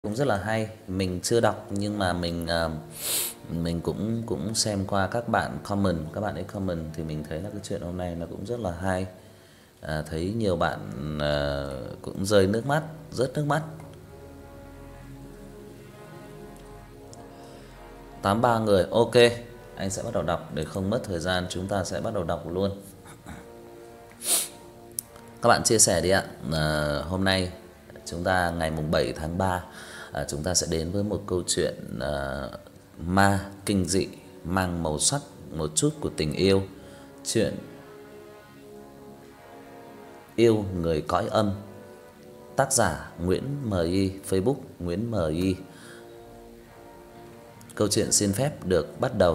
Cũng rất là hay, mình chưa đọc nhưng mà mình cũng cũng xem qua các bạn comment, các bạn ấy comment thì mình thấy là cái chuyện hôm nay nó cũng rất là hay. Thấy nhiều bạn cũng rơi nước mắt, rớt nước mắt. 83 người. Ok, anh sẽ bắt đầu đọc để không mất thời gian, chúng ta sẽ bắt đầu đọc luôn. Các bạn chia sẻ đi ạ. Hôm nay chúng ta ngày mùng 7 tháng 3, chúng ta sẽ đến với một câu chuyện ma kinh dị mang màu sắc một chút của tình yêu. Chuyện Yêu Người Cõi Âm. Tác giả Nguyễn MI, Facebook Nguyễn MI. Câu chuyện xin phép được bắt đầu.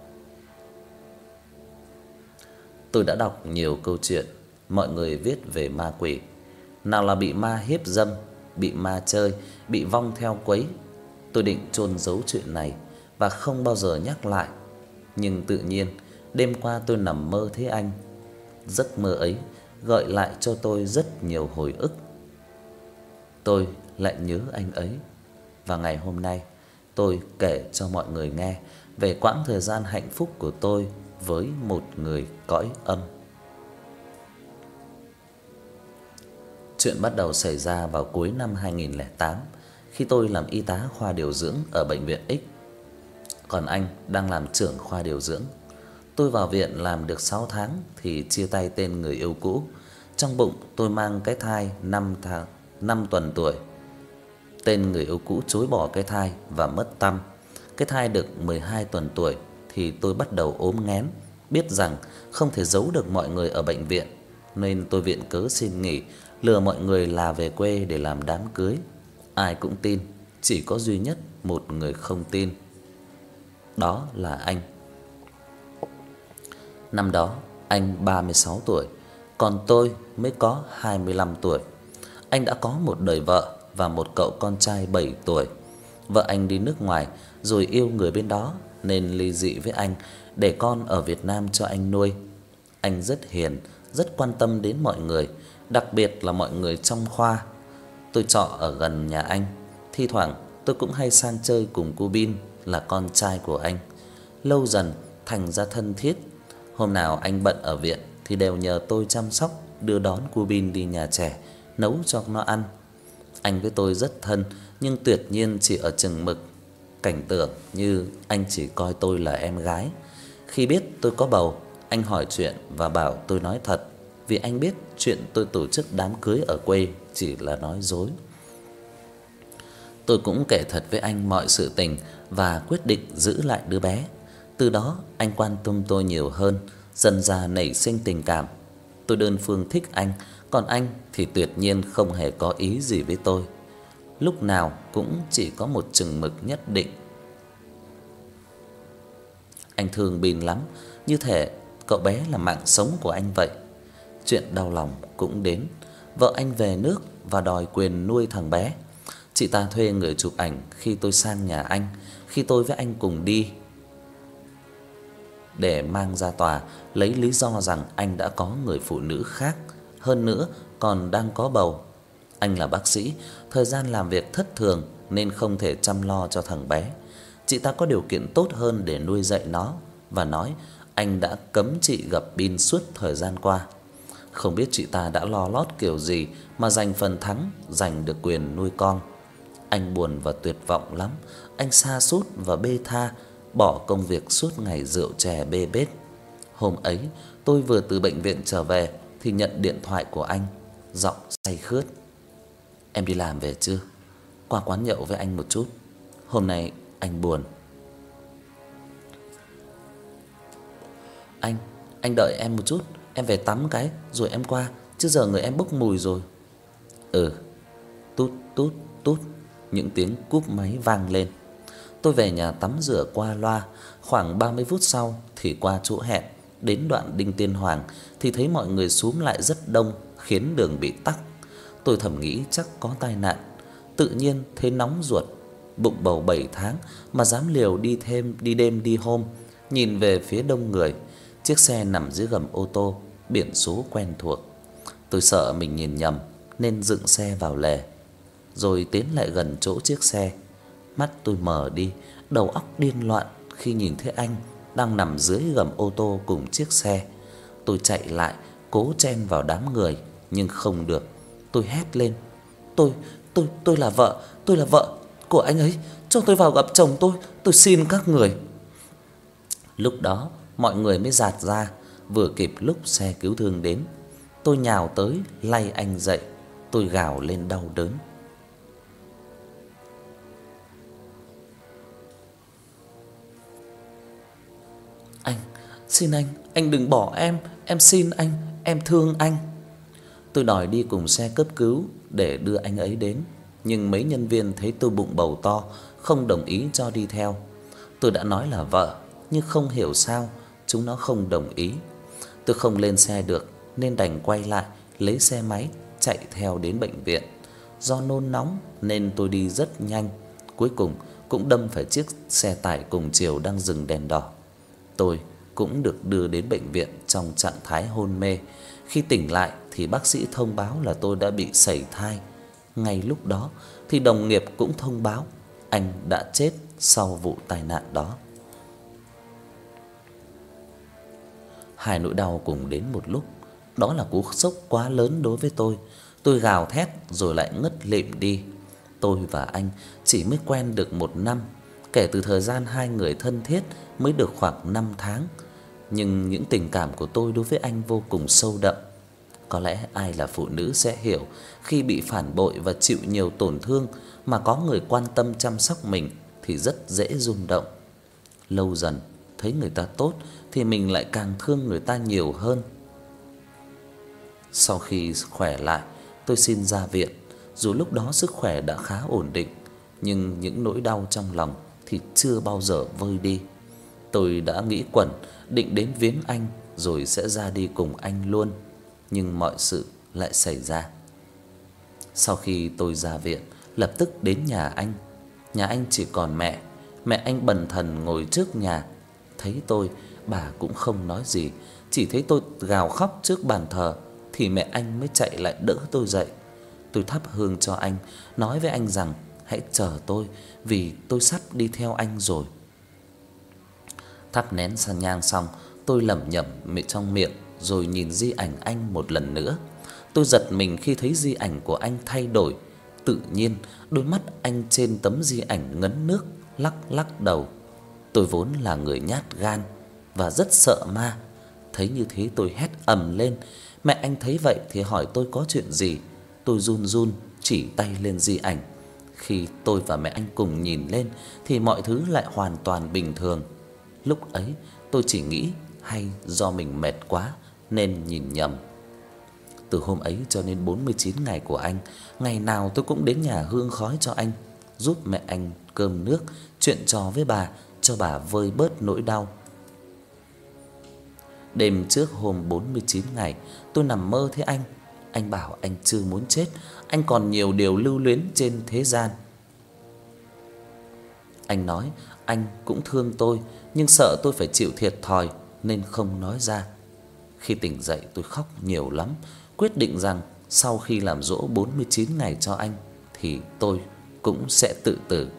Tôi đã đọc nhiều câu chuyện, mọi người viết về ma quỷ, nào là bị ma hiếp dâm, bị ma chơi, bị vong theo quấy. Tôi định chôn giấu chuyện này và không bao giờ nhắc lại. Nhưng tự nhiên, đêm qua tôi nằm mơ thấy anh. Giấc mơ ấy gợi lại cho tôi rất nhiều hồi ức. Tôi lại nhớ anh ấy. Và ngày hôm nay, tôi kể cho mọi người nghe về quãng thời gian hạnh phúc của tôi với một người cõi âm. Chuyện bắt đầu xảy ra vào cuối năm 2008, khi tôi làm y tá khoa điều dưỡng ở bệnh viện X, còn anh đang làm trưởng khoa điều dưỡng. Tôi vào viện làm được 6 tháng thì chia tay tên người yêu cũ. Trong bụng tôi mang cái thai 5 tuần tuổi. Tên người yêu cũ chối bỏ cái thai và mất tăm. Cái thai được 12 tuần tuổi thì tôi bắt đầu ốm nghén, biết rằng không thể giấu được mọi người ở bệnh viện, nên tôi viện cớ xin nghỉ, lừa mọi người là về quê để làm đám cưới. Ai cũng tin, chỉ có duy nhất một người không tin. Đó là anh. Năm đó anh 36 tuổi, còn tôi mới có 25 tuổi. Anh đã có một đời vợ và một cậu con trai 7 tuổi. Vợ anh đi nước ngoài rồi yêu người bên đó nên ly dị với anh để con ở Việt Nam cho anh nuôi. Anh rất hiền, rất quan tâm đến mọi người, đặc biệt là mọi người trong khoa. Tôi trọ ở gần nhà anh, thi thoảng tôi cũng hay sang chơi cùng cô Bin là con trai của anh. Lâu dần thành ra thân thiết. Hôm nào anh bận ở viện thì đều nhờ tôi chăm sóc, đưa đón cô Bin đi nhà trẻ, nấu cho nó ăn. Anh với tôi rất thân nhưng tuyệt nhiên chỉ ở chừng mực, cảnh tượng như anh chỉ coi tôi là em gái. Khi biết tôi có bầu, anh hỏi chuyện và bảo tôi nói thật, vì anh biết chuyện tôi tổ chức đám cưới ở quê chỉ là nói dối. Tôi cũng kể thật với anh mọi sự tình và quyết định giữ lại đứa bé. Từ đó anh quan tâm tôi nhiều hơn, dần dà nảy sinh tình cảm. Tôi đơn phương thích anh, còn anh thì tuyệt nhiên không hề có ý gì với tôi. Lúc nào cũng chỉ có một chừng mực nhất định. Anh thương Bin lắm, như thể cậu bé là mạng sống của anh vậy. Chuyện đau lòng cũng đến. Vợ anh về nước và đòi quyền nuôi thằng bé. Chị ta thuê người chụp ảnh khi tôi sang nhà anh, khi tôi với anh cùng đi, để mang ra tòa lấy lý do rằng anh đã có người phụ nữ khác, hơn nữa còn đang có bầu. Anh là bác sĩ, thời gian làm việc thất thường nên không thể chăm lo cho thằng bé. Chị ta có điều kiện tốt hơn để nuôi dạy nó và nói anh đã cấm chị gặp Bin suốt thời gian qua. Không biết chị ta đã lo lót kiểu gì mà giành phần thắng, giành được quyền nuôi con. Anh buồn và tuyệt vọng lắm, anh sa sút và bê tha, bỏ công việc suốt ngày rượu chè bê bết. Hôm ấy, tôi vừa từ bệnh viện trở về thì nhận điện thoại của anh, giọng say khướt. Em đi làm về chưa? Qua quán nhậu với anh một chút. Hôm nay anh buồn. Anh đợi em một chút, em về tắm cái rồi em qua, chứ giờ người em bốc mùi rồi. Ừ. Tút tút tút, những tiếng cúp máy vang lên. Tôi về nhà tắm rửa qua loa, khoảng 30 phút sau thì qua chỗ hẹn, đến đoạn Đinh Tiên Hoàng thì thấy mọi người xúm lại rất đông, khiến đường bị tắc. Tôi thầm nghĩ chắc có tai nạn, tự nhiên thấy nóng ruột, bụng bầu 7 tháng mà dám liều đi đêm đi hôm. Nhìn về phía đông người, chiếc xe nằm dưới gầm ô tô, biển số quen thuộc. Tôi sợ mình nhìn nhầm nên dựng xe vào lề. rồi tiến lại gần chỗ chiếc xe. Mắt tôi mờ đi, đầu óc điên loạn khi nhìn thấy anh đang nằm dưới gầm ô tô cùng chiếc xe. Tôi chạy lại, cố chen vào đám người nhưng không được. Tôi hét lên: "Tôi là vợ, tôi là vợ của anh ấy, cho tôi vào gặp chồng tôi xin các người." Lúc đó, mọi người mới dạt ra, vừa kịp lúc xe cứu thương đến. Tôi nhào tới lay anh dậy, tôi gào lên đau đớn: "Anh, xin anh đừng bỏ em xin anh, em thương anh." Tôi đòi đi cùng xe cấp cứu để đưa anh ấy đến, nhưng mấy nhân viên thấy tôi bụng bầu to, không đồng ý cho đi theo. Tôi đã nói là vợ, nhưng không hiểu sao chúng nó không đồng ý. Tôi không lên xe được nên đành quay lại lấy xe máy chạy theo đến bệnh viện. Do nôn nóng nên tôi đi rất nhanh, cuối cùng cũng đâm phải chiếc xe tải cùng chiều đang dừng đèn đỏ. Tôi cũng được đưa đến bệnh viện trong trạng thái hôn mê. Khi tỉnh lại thì bác sĩ thông báo là tôi đã bị sẩy thai. Ngay lúc đó thì đồng nghiệp cũng thông báo anh đã chết sau vụ tai nạn đó. Hai nỗi đau cùng đến một lúc, đó là cú sốc quá lớn đối với tôi. Tôi gào thét rồi lại ngất lịm đi. Tôi và anh chỉ mới quen được 1 năm, kể từ thời gian hai người thân thiết mới được khoảng 5 tháng, nhưng những tình cảm của tôi đối với anh vô cùng sâu đậm. Có lẽ ai là phụ nữ sẽ hiểu, khi bị phản bội và chịu nhiều tổn thương mà có người quan tâm chăm sóc mình thì rất dễ rung động. Lâu dần thấy người ta tốt thì mình lại càng thương người ta nhiều hơn. Sau khi khỏe lại, tôi xin ra viện. Dù lúc đó sức khỏe đã khá ổn định, nhưng những nỗi đau trong lòng thì chưa bao giờ vơi đi. Tôi đã nghĩ quẩn định đến viếng anh rồi sẽ ra đi cùng anh luôn, nhưng mọi sự lại xảy ra. Sau khi tôi ra viện, lập tức đến nhà anh. Nhà anh chỉ còn mẹ. Mẹ anh bần thần ngồi trước nhà. Thấy tôi, bà cũng không nói gì, chỉ thấy tôi gào khóc trước bàn thờ thì mẹ anh mới chạy lại đỡ tôi dậy. Tôi thắp hương cho anh, nói với anh rằng hãy chờ tôi vì tôi sắp đi theo anh rồi. Thắp nén san nhang xong, tôi lẩm nhẩm trong miệng rồi nhìn di ảnh anh một lần nữa. Tôi giật mình khi thấy di ảnh của anh thay đổi. Tự nhiên, đôi mắt anh trên tấm di ảnh ngấn nước, lắc lắc đầu. Tôi vốn là người nhát gan và rất sợ ma. Thấy như thế tôi hét ầm lên. Mẹ anh thấy vậy thì hỏi tôi có chuyện gì. Tôi run run chỉ tay lên di ảnh. Khi tôi và mẹ anh cùng nhìn lên thì mọi thứ lại hoàn toàn bình thường. Lúc ấy tôi chỉ nghĩ hay do mình mệt quá nên nhìn nhầm. Từ hôm ấy cho đến 49 ngày của anh, ngày nào tôi cũng đến nhà hương khói cho anh, giúp mẹ anh cơm nước, chuyện trò với bà cho bà vơi bớt nỗi đau. Đêm trước hôm 49 ngày, tôi nằm mơ thấy anh. Anh bảo anh chưa muốn chết, anh còn nhiều điều lưu luyến trên thế gian. Anh nói anh cũng thương tôi, nhưng sợ tôi phải chịu thiệt thòi nên không nói ra. Khi tỉnh dậy tôi khóc nhiều lắm, quyết định rằng sau khi làm giỗ 49 ngày cho anh thì tôi cũng sẽ tự tử.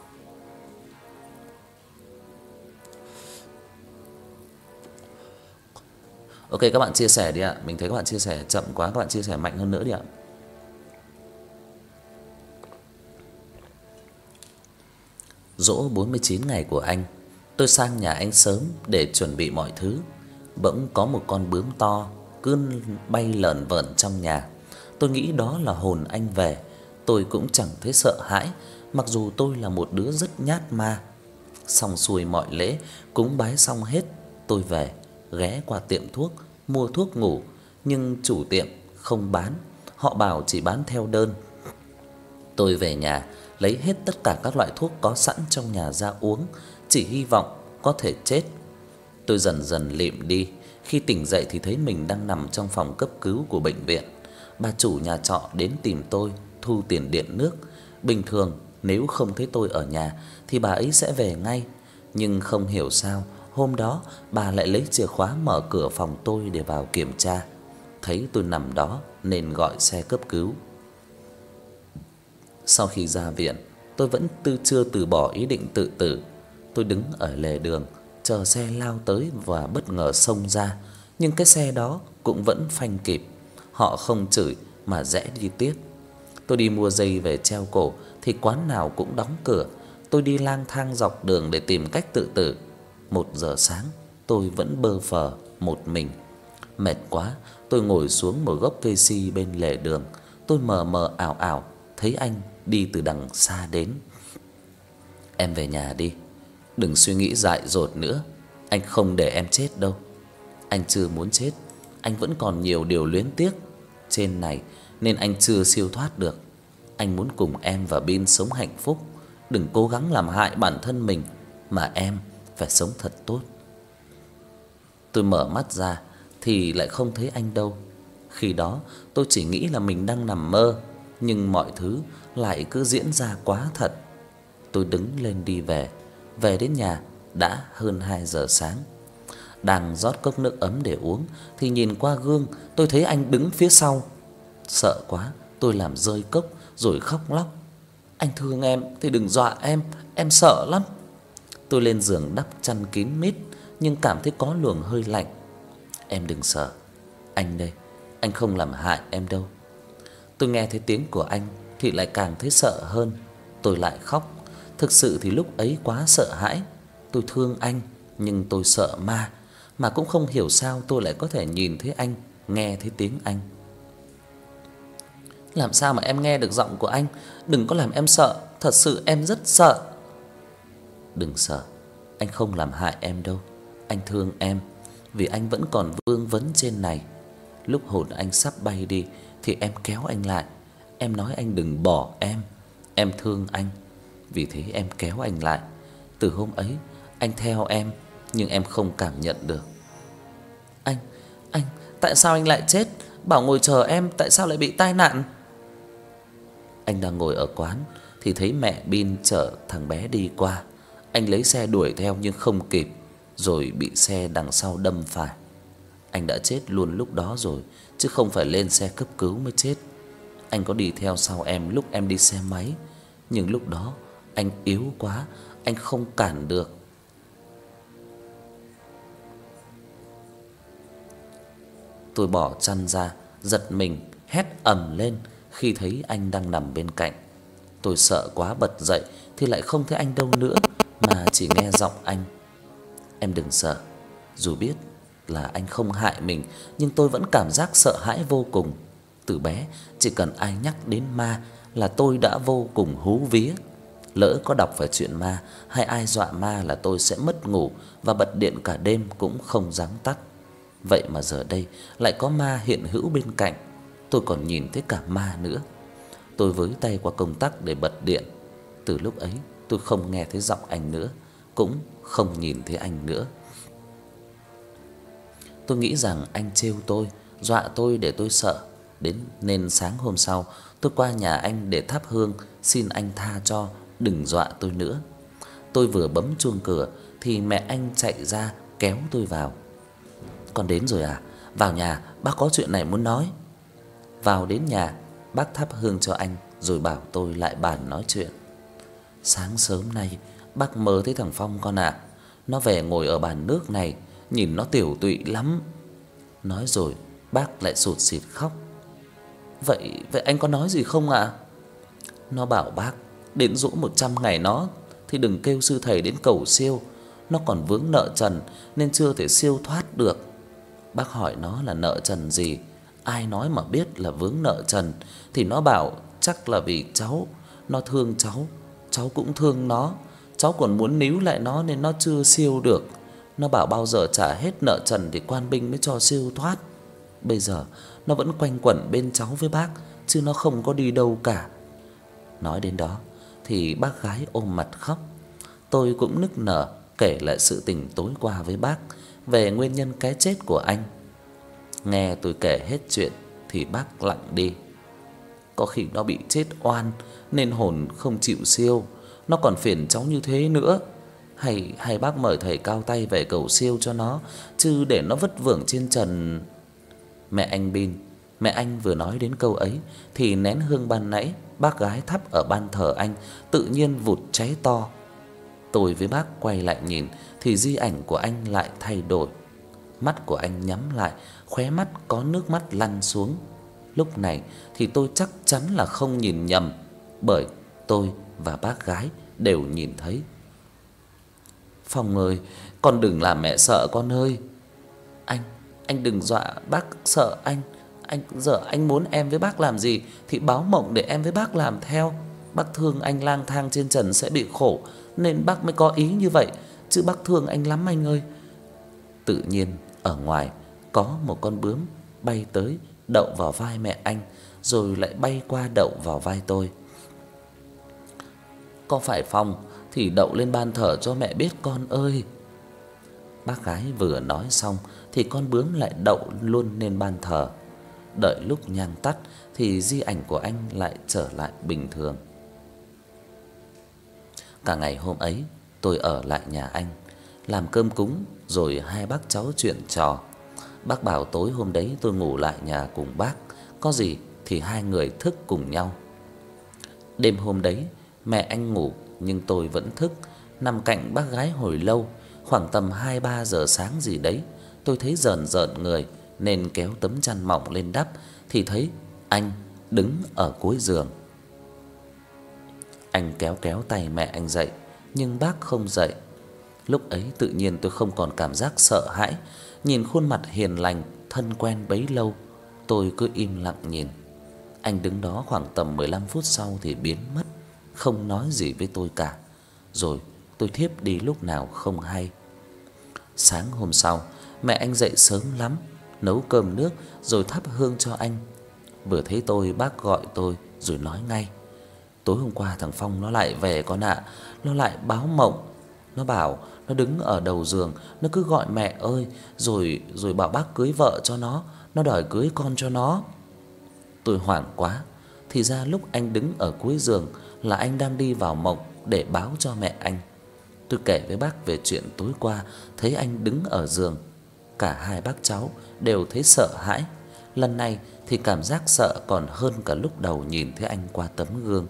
Ok, các bạn chia sẻ đi ạ. Mình thấy các bạn chia sẻ chậm quá, các bạn chia sẻ mạnh hơn nữa đi ạ. Giỗ 49 ngày của anh, tôi sang nhà anh sớm để chuẩn bị mọi thứ. Bỗng có một con bướm to cứ bay lởn vởn trong nhà. Tôi nghĩ đó là hồn anh về. Tôi cũng chẳng thấy sợ hãi, mặc dù tôi là một đứa rất nhát ma. Xong xuôi mọi lễ, cúng bái xong hết, tôi về, ghé qua tiệm thuốc mua thuốc ngủ, nhưng chủ tiệm không bán, họ bảo chỉ bán theo đơn. Tôi về nhà lấy hết tất cả các loại thuốc có sẵn trong nhà ra uống, chỉ hy vọng có thể chết. Tôi dần dần lịm đi, khi tỉnh dậy thì thấy mình đang nằm trong phòng cấp cứu của bệnh viện. Bà chủ nhà trọ đến tìm tôi thu tiền điện nước. Bình thường nếu không thấy tôi ở nhà thì bà ấy sẽ về ngay, nhưng không hiểu sao hôm đó bà lại lấy chìa khóa mở cửa phòng tôi để vào kiểm tra. Thấy tôi nằm đó nên gọi xe cấp cứu. Sau khi ra viện, tôi vẫn chưa từ bỏ ý định tự tử. Tôi đứng ở lề đường chờ xe lao tới và bất ngờ xông ra, nhưng cái xe đó cũng vẫn phanh kịp. Họ không chửi mà rẽ đi tiếp. Tôi đi mua dây về treo cổ thì quán nào cũng đóng cửa. Tôi đi lang thang dọc đường để tìm cách tự tử. 1 giờ sáng, tôi vẫn bơ phờ một mình. Mệt quá, tôi ngồi xuống một gốc cây si bên lề đường. Tôi mờ mờ ảo ảo thấy anh đi từ đằng xa đến. "Em về nhà đi, đừng suy nghĩ dại dột nữa, anh không để em chết đâu." Anh chưa muốn chết, anh vẫn còn nhiều điều luyến tiếc trên này nên anh chưa siêu thoát được. Anh muốn cùng em và Bin sống hạnh phúc, đừng cố gắng làm hại bản thân mình mà em phải sống thật tốt. Tôi mở mắt ra thì lại không thấy anh đâu. Khi đó tôi chỉ nghĩ là mình đang nằm mơ, nhưng mọi thứ lại cứ diễn ra quá thật. Tôi đứng lên đi về. Về đến nhà đã hơn 2 giờ sáng. Đang rót cốc nước ấm để uống thì nhìn qua gương, tôi thấy anh đứng phía sau. Sợ quá, tôi làm rơi cốc rồi khóc lóc. "Anh thương em thì đừng dọa em sợ lắm." Tôi lên giường đắp chăn kín mít nhưng cảm thấy có luồng hơi lạnh. "Em đừng sợ, anh đây, anh không làm hại em đâu." Tôi nghe thấy tiếng của anh thì lại càng thấy sợ hơn. Tôi lại khóc. Thực sự thì lúc ấy quá sợ hãi. Tôi thương anh nhưng tôi sợ ma, mà cũng không hiểu sao tôi lại có thể nhìn thấy anh, nghe thấy tiếng anh. "Làm sao mà em nghe được giọng của anh? Đừng có làm em sợ, thật sự em rất sợ." "Đừng sợ, anh không làm hại em đâu. Anh thương em vì anh vẫn còn vương vấn trên này. Lúc hồn anh sắp bay đi thì em kéo anh lại. Em nói anh đừng bỏ em. Em thương anh, vì thế em kéo anh lại. Từ hôm ấy anh theo em nhưng em không cảm nhận được." Anh, tại sao anh lại chết? Bảo ngồi chờ em, tại sao lại bị tai nạn?" Anh đang ngồi ở quán thì thấy mẹ Bin chở thằng bé đi qua. Anh lấy xe đuổi theo nhưng không kịp, rồi bị xe đằng sau đâm phải. Anh đã chết luôn lúc đó rồi, chứ không phải lên xe cấp cứu mới chết. Anh có đi theo sau em lúc em đi xe máy, nhưng lúc đó anh yếu quá, anh không cản được. Tôi bỏ chăn ra, giật mình hét ầm lên khi thấy anh đang nằm bên cạnh. Tôi sợ quá bật dậy thì lại không thấy anh đâu nữa, mà chỉ nghe giọng anh. "Em đừng sợ, dù biết là anh không hại mình nhưng tôi vẫn cảm giác sợ hãi vô cùng. Từ bé chỉ cần ai nhắc đến ma là tôi đã vô cùng hú vía. Lỡ có đọc phải chuyện ma hay ai dọa ma là tôi sẽ mất ngủ và bật điện cả đêm cũng không dám tắt. Vậy mà giờ đây lại có ma hiện hữu bên cạnh, tôi còn nhìn thấy cả ma nữa." Tôi với tay qua công tắc để bật điện. Từ lúc ấy tôi không nghe thấy giọng anh nữa, cũng không nhìn thấy anh nữa. Tôi nghĩ rằng anh trêu tôi, dọa tôi để tôi sợ, nên sáng hôm sau tôi qua nhà anh để thắp hương xin anh tha cho, đừng dọa tôi nữa. Tôi vừa bấm chuông cửa thì mẹ anh chạy ra kéo tôi vào. "Con đến rồi à? Vào nhà, bác có chuyện này muốn nói." Vào đến nhà, bác thắp hương cho anh rồi bảo tôi lại bàn nói chuyện. "Sáng sớm nay bác mơ thấy thằng Phong con ạ. Nó về ngồi ở bàn nước này, nhìn nó tiểu tụy lắm." Nói rồi bác lại sụt sịt khóc. Vậy anh có nói gì không ạ?" "Nó bảo bác đến giỗ 100 ngày nó thì đừng kêu sư thầy đến cầu siêu, nó còn vướng nợ trần nên chưa thể siêu thoát được." Bác hỏi nó là nợ trần gì, ai nói mà biết là vướng nợ trần, thì nó bảo chắc là vì cháu, nó thương cháu cũng thương nó, cháu còn muốn níu lại nó nên nó chưa siêu được. Nó bảo bao giờ trả hết nợ trần thì quan binh mới cho siêu thoát. Bây giờ nó vẫn quanh quẩn bên cháu với bác chứ nó không có đi đâu cả. Nói đến đó thì bác gái ôm mặt khóc. Tôi cũng nức nở kể lại sự tình tối qua với bác về nguyên nhân cái chết của anh. Nghe tôi kể hết chuyện thì bác lặng đi. "Có khi nó bị chết oan nên hồn không chịu siêu, nó còn phiền cháu như thế nữa. Hay bác mời thầy cao tay về cầu siêu cho nó, chứ để nó vất vưởng trên trần." Mẹ anh Bin Mẹ anh vừa nói đến câu ấy thì nén hương ban nãy bác gái thắp ở ban thờ anh tự nhiên vụt cháy to. Tôi với bác quay lại nhìn thì di ảnh của anh lại thay đổi. Mắt của anh nhắm lại, khóe mắt có nước mắt lăn xuống. Lúc này thì tôi chắc chắn là không nhìn nhầm, bởi tôi và bác gái đều nhìn thấy. Phong ơi, con đừng làm mẹ sợ con ơi. Anh đừng dọa bác sợ anh. Anh muốn em với bác làm gì thì báo mộng để em với bác làm theo. Bác thương anh lang thang trên trần sẽ bị khổ nên bác mới có ý như vậy, chứ bác thương anh lắm anh ơi. Tự nhiên ở ngoài có một con bướm bay tới đậu vào vai mẹ anh, rồi lại bay qua đậu vào vai tôi. Có phải Phong thì đậu lên ban thờ cho mẹ biết con ơi. Bác gái vừa nói xong thì con bướm lại đậu luôn lên ban thờ. Đợi lúc nhang tắt thì di ảnh của anh lại trở lại bình thường. Cả ngày hôm ấy tôi ở lại nhà anh, làm cơm cúng rồi hai bác cháu chuyện trò. Bác bảo tối hôm đấy tôi ngủ lại nhà cùng bác, có gì thì hai người thức cùng nhau. Đêm hôm đấy mẹ anh ngủ nhưng tôi vẫn thức, nằm cạnh bác gái hồi lâu. Khoảng tầm 2-3 giờ sáng gì đấy, tôi thấy rờn rợn người nên kéo tấm chăn mỏng lên đắp thì thấy anh đứng ở cuối giường. Anh kéo kéo tay mẹ anh dậy, nhưng bác không dậy. Lúc ấy tự nhiên tôi không còn cảm giác sợ hãi, nhìn khuôn mặt hiền lành thân quen bấy lâu, tôi cứ im lặng nhìn. Anh đứng đó khoảng tầm 15 phút sau thì biến mất, không nói gì với tôi cả. Rồi tôi thiếp đi lúc nào không hay. Sáng hôm sau, mẹ anh dậy sớm lắm, nấu cơm nước rồi thắp hương cho anh. Vừa thấy tôi, bác gọi tôi rồi nói ngay: "Tối hôm qua thằng Phong nó lại về con ạ, nó lại báo mộng. Nó bảo nó đứng ở đầu giường, nó cứ gọi mẹ ơi, rồi bảo bác cưới vợ cho nó đòi cưới con cho nó." Tôi hoảng quá, thì ra lúc anh đứng ở cuối giường là anh đang đi vào mộng để báo cho mẹ anh. Tôi kể với bác về chuyện tối qua thấy anh đứng ở giường. Cả hai bác cháu đều thấy sợ hãi. Lần này thì cảm giác sợ còn hơn cả lúc đầu nhìn thấy anh qua tấm gương.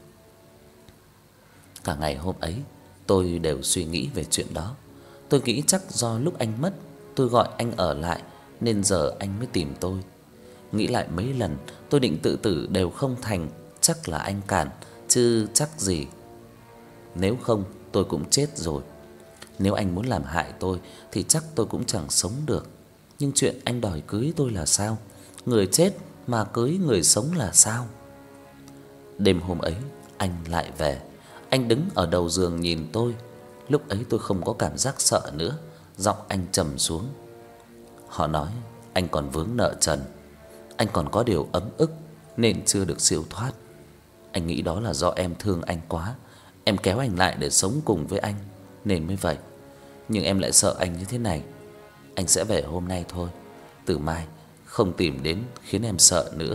Cả ngày hôm ấy tôi đều suy nghĩ về chuyện đó. Tôi nghĩ chắc do lúc anh mất, tôi gọi anh ở lại nên giờ anh mới tìm tôi. Nghĩ lại mấy lần, tôi định tự tử đều không thành, chắc là anh cản chứ chắc gì. Nếu không tôi cũng chết rồi. Nếu anh muốn làm hại tôi thì chắc tôi cũng chẳng sống được. Nhưng chuyện anh đòi cưới tôi là sao? Người chết mà cưới người sống là sao? Đêm hôm ấy anh lại về. Anh đứng ở đầu giường nhìn tôi. Lúc ấy tôi không có cảm giác sợ nữa, giọng anh trầm xuống. Họ nói anh còn vướng nợ trần, anh còn có điều ấm ức nên chưa được siêu thoát. Anh nghĩ đó là do em thương anh quá, em kéo anh lại để sống cùng với anh nên mới vậy. Nhưng em lại sợ anh như thế này. Anh sẽ về hôm nay thôi, từ mai không tìm đến khiến em sợ nữa.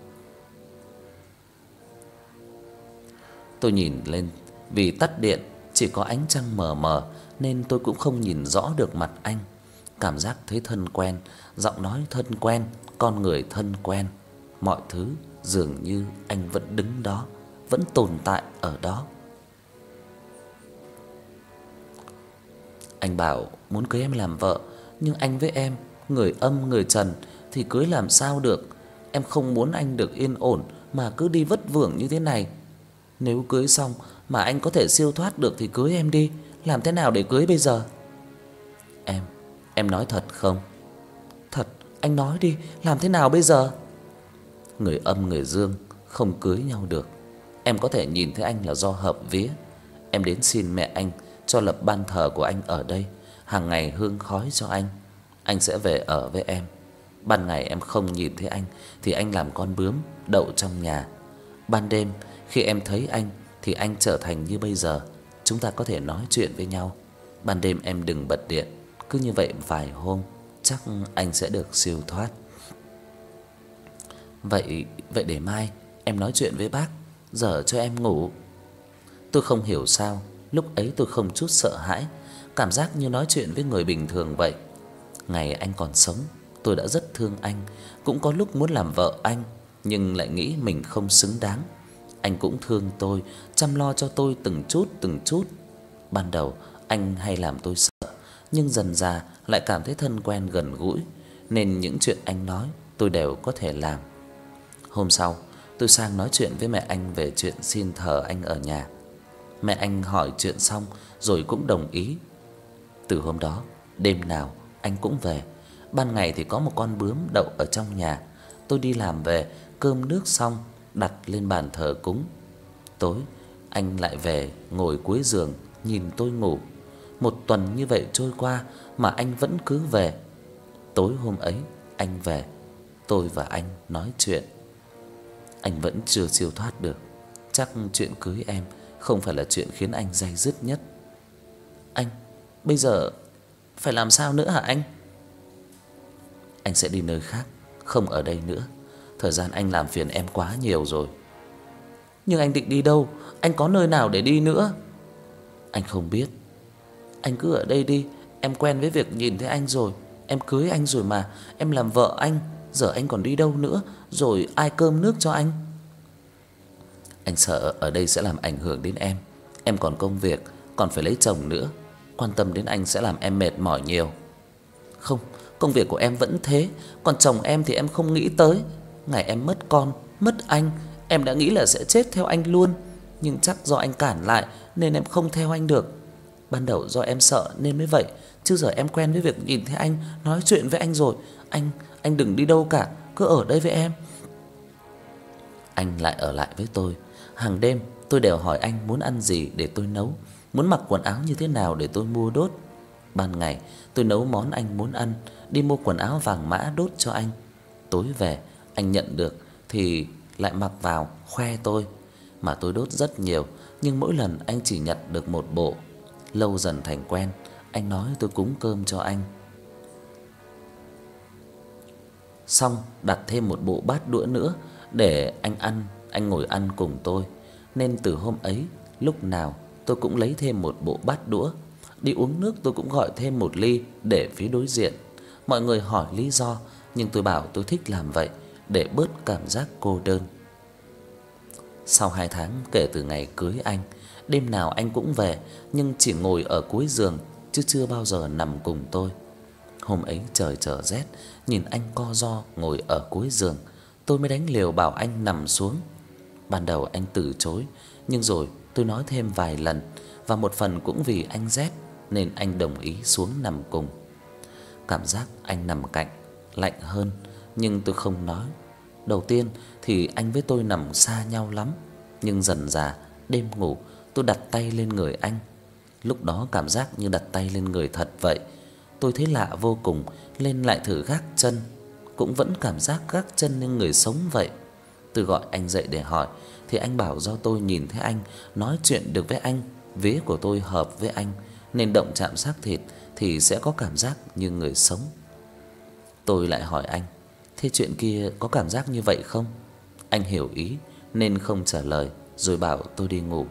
Tôi nhìn lên, vì tắt điện chỉ có ánh trăng mờ mờ nên tôi cũng không nhìn rõ được mặt anh. Cảm giác thấy thân quen, giọng nói thân quen, con người thân quen, mọi thứ dường như anh vẫn đứng đó, vẫn tồn tại ở đó. Anh bảo muốn cưới em làm vợ, nhưng anh với em, người âm người trần thì cưới làm sao được. Em không muốn anh được yên ổn mà cứ đi vất vưởng như thế này. Nếu cưới xong mà anh có thể siêu thoát được thì cưới em đi, làm thế nào để cưới bây giờ? Em nói thật không? Thật, anh nói đi, làm thế nào bây giờ? Người âm người dương không cưới nhau được. Em có thể nhìn thấy anh là do hợp vía. Em đến xin mẹ anh cho lập ban thờ của anh ở đây, hàng ngày hương khói cho anh. Anh sẽ về ở với em. Ban ngày em không nhìn thấy anh thì anh làm con bướm đậu trong nhà. Ban đêm khi em thấy anh thì anh trở thành như bây giờ, chúng ta có thể nói chuyện với nhau. Ban đêm em đừng bật điện, cứ như vậy vài hôm chắc anh sẽ được siêu thoát. Vậy để mai em nói chuyện với bác, giờ cho em ngủ. Tôi không hiểu sao lúc ấy tôi không chút sợ hãi, cảm giác như nói chuyện với người bình thường vậy. Ngày anh còn sống, Tôi đã rất thương anh, cũng có lúc muốn làm vợ anh, nhưng lại nghĩ mình không xứng đáng. Anh cũng thương tôi, chăm lo cho tôi từng chút từng chút. Ban đầu anh hay làm tôi sợ, nhưng dần dà lại cảm thấy thân quen gần gũi, nên những chuyện anh nói tôi đều có thể làm. Hôm sau, tôi sang nói chuyện với mẹ anh về chuyện xin thờ anh ở nhà. Mẹ anh hỏi chuyện xong rồi cũng đồng ý. Từ hôm đó, đêm nào anh cũng về. Ban ngày thì có một con bướm đậu ở trong nhà. Tôi đi làm về, cơm nước xong đặt lên bàn thờ cúng. Tối anh lại về ngồi cuối giường nhìn tôi ngủ. Một tuần như vậy trôi qua mà anh vẫn cứ về. Tối hôm ấy anh về, tôi và anh nói chuyện. Anh vẫn chưa siêu thoát được. Chắc chuyện cưới em không phải là chuyện khiến anh day dứt nhất. Anh, bây giờ phải làm sao nữa hả anh? Anh sẽ đi nơi khác, không ở đây nữa. Thời gian anh làm phiền em quá nhiều rồi. Nhưng anh định đi đâu? Anh có nơi nào để đi nữa? Anh không biết. Anh cứ ở đây đi, em quen với việc nhìn thấy anh rồi. Em cưới anh rồi mà, em làm vợ anh, giờ anh còn đi đâu nữa, rồi ai cơm nước cho anh? Anh sợ ở đây sẽ làm ảnh hưởng đến em. Em còn công việc, còn phải lấy chồng nữa. Quan tâm đến anh sẽ làm em mệt mỏi nhiều. Không, công việc của em vẫn thế, còn chồng em thì em không nghĩ tới. Ngày em mất con, mất anh, em đã nghĩ là sẽ chết theo anh luôn, nhưng chắc do anh cản lại nên em không theo anh được. Ban đầu do em sợ nên mới vậy, chứ giờ em quen với việc nhìn thấy anh, nói chuyện với anh rồi. Anh đừng đi đâu cả, cứ ở đây với em. Anh lại ở lại với tôi. Hàng đêm tôi đều hỏi anh muốn ăn gì để tôi nấu, muốn mặc quần áo như thế nào để tôi mua đốt. Ban ngày tôi nấu món anh muốn ăn, đi mua quần áo vàng mã đốt cho anh. Tối về anh nhận được thì lại mặc vào khoe tôi, mà tôi đốt rất nhiều, nhưng mỗi lần anh chỉ nhặt được một bộ. Lâu dần thành quen, anh nói tôi cúng cơm cho anh. Xong đặt thêm một bộ bát đũa nữa để anh ăn, anh ngồi ăn cùng tôi. Nên từ hôm ấy, lúc nào tôi cũng lấy thêm một bộ bát đũa. Đi uống nước tôi cũng gọi thêm một ly để phía đối diện. Mọi người hỏi lý do, nhưng tôi bảo tôi thích làm vậy để bớt cảm giác cô đơn. Sau 2 tháng kể từ ngày cưới anh, đêm nào anh cũng về, nhưng chỉ ngồi ở cuối giường chứ chưa bao giờ nằm cùng tôi. Hôm ấy trời trở rét, nhìn anh co ro ngồi ở cuối giường, tôi mới đánh liều bảo anh nằm xuống. Ban đầu anh từ chối, nhưng rồi tôi nói thêm vài lần, và một phần cũng vì anh rét nên anh đồng ý xuống nằm cùng. Cảm giác anh nằm cạnh lạnh hơn, nhưng tôi không nói. Đầu tiên thì anh với tôi nằm xa nhau lắm, nhưng dần dà đêm ngủ tôi đặt tay lên người anh. Lúc đó cảm giác như đặt tay lên người thật vậy. Tôi thấy lạ vô cùng, lên lại thử gác chân, cũng vẫn cảm giác gác chân lên người sống vậy. Tôi gọi anh dậy để hỏi thì anh bảo do tôi nhìn thấy anh, nói chuyện được với anh, vía của tôi hợp với anh nên động chạm xác thịt thì sẽ có cảm giác như người sống. Tôi lại hỏi anh, thế chuyện kia có cảm giác như vậy không? Anh hiểu ý nên không trả lời, rồi bảo tôi đi ngủ.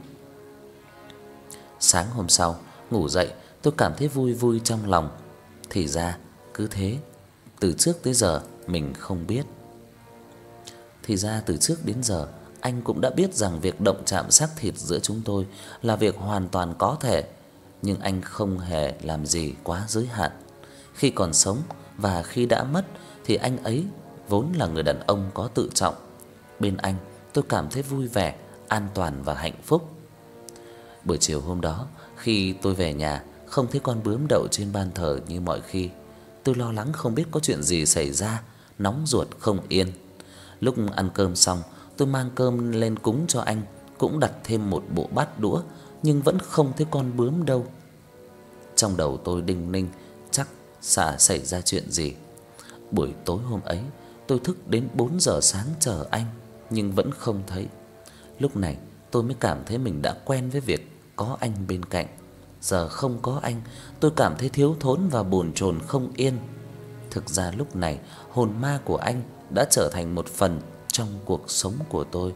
Sáng hôm sau, ngủ dậy tôi cảm thấy vui vui trong lòng. Thì ra cứ thế, từ trước tới giờ mình không biết. Thì ra từ trước đến giờ anh cũng đã biết rằng việc động chạm xác thịt giữa chúng tôi là việc hoàn toàn có thể, nhưng anh không hề làm gì quá giới hạn. Khi còn sống và khi đã mất thì anh ấy vốn là người đàn ông có tự trọng. Bên anh, tôi cảm thấy vui vẻ, an toàn và hạnh phúc. Buổi chiều hôm đó, khi tôi về nhà, không thấy con bướm đậu trên ban thờ như mọi khi. Tôi lo lắng không biết có chuyện gì xảy ra, nóng ruột không yên. Lúc ăn cơm xong, tôi mang cơm lên cúng cho anh, cũng đặt thêm một bộ bát đũa, nhưng vẫn không thấy con bướm đâu. Trong đầu tôi đinh ninh, chắc xảy ra chuyện gì. Buổi tối hôm ấy, tôi thức đến 4 giờ sáng chờ anh, nhưng vẫn không thấy. Lúc này, tôi mới cảm thấy mình đã quen với việc có anh bên cạnh. Giờ không có anh, tôi cảm thấy thiếu thốn và bồn chồn không yên. Thực ra lúc này, hồn ma của anh đã trở thành một phần trong cuộc sống của tôi.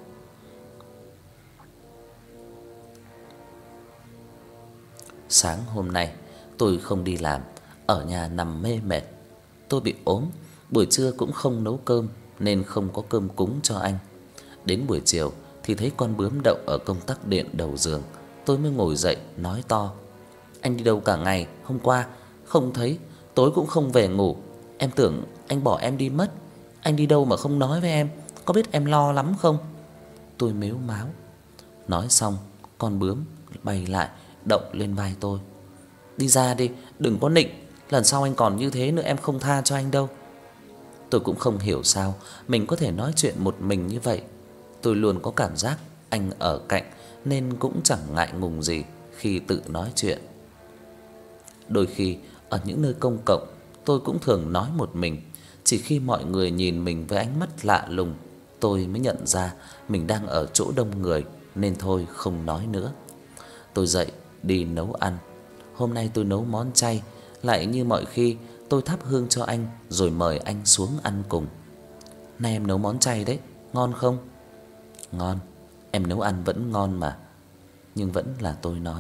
Sáng hôm nay, tôi không đi làm, ở nhà nằm mê mệt. Tôi bị ốm, Buổi trưa cũng không nấu cơm nên không có cơm cúng cho anh. Đến buổi chiều thì thấy con bướm đậu ở công tắc điện đầu giường, tôi mới ngồi dậy nói to: "Anh đi đâu cả ngày, hôm qua không thấy, tối cũng không về ngủ. Em tưởng anh bỏ em đi mất. Anh đi đâu mà không nói với em, có biết em lo lắm không?" Tôi mếu máo. Nói xong, con bướm bay lại đậu lên vai tôi. "Đi ra đi, đừng có nịnh, lần sau anh còn như thế nữa em không tha cho anh đâu." Tôi cũng không hiểu sao mình có thể nói chuyện một mình như vậy. Tôi luôn có cảm giác anh ở cạnh nên cũng chẳng ngại ngùng gì khi tự nói chuyện. Đôi khi ở những nơi công cộng, tôi cũng thường nói một mình, chỉ khi mọi người nhìn mình với ánh mắt lạ lùng, tôi mới nhận ra mình đang ở chỗ đông người nên thôi không nói nữa. Tôi dậy đi nấu ăn. Hôm nay tôi nấu món chay, lại như mọi khi, tôi thắp hương cho anh rồi mời anh xuống ăn cùng. "Nay em nấu món chay đấy, ngon không?" "Ngon, em nấu ăn vẫn ngon mà." Nhưng vẫn là tôi nói.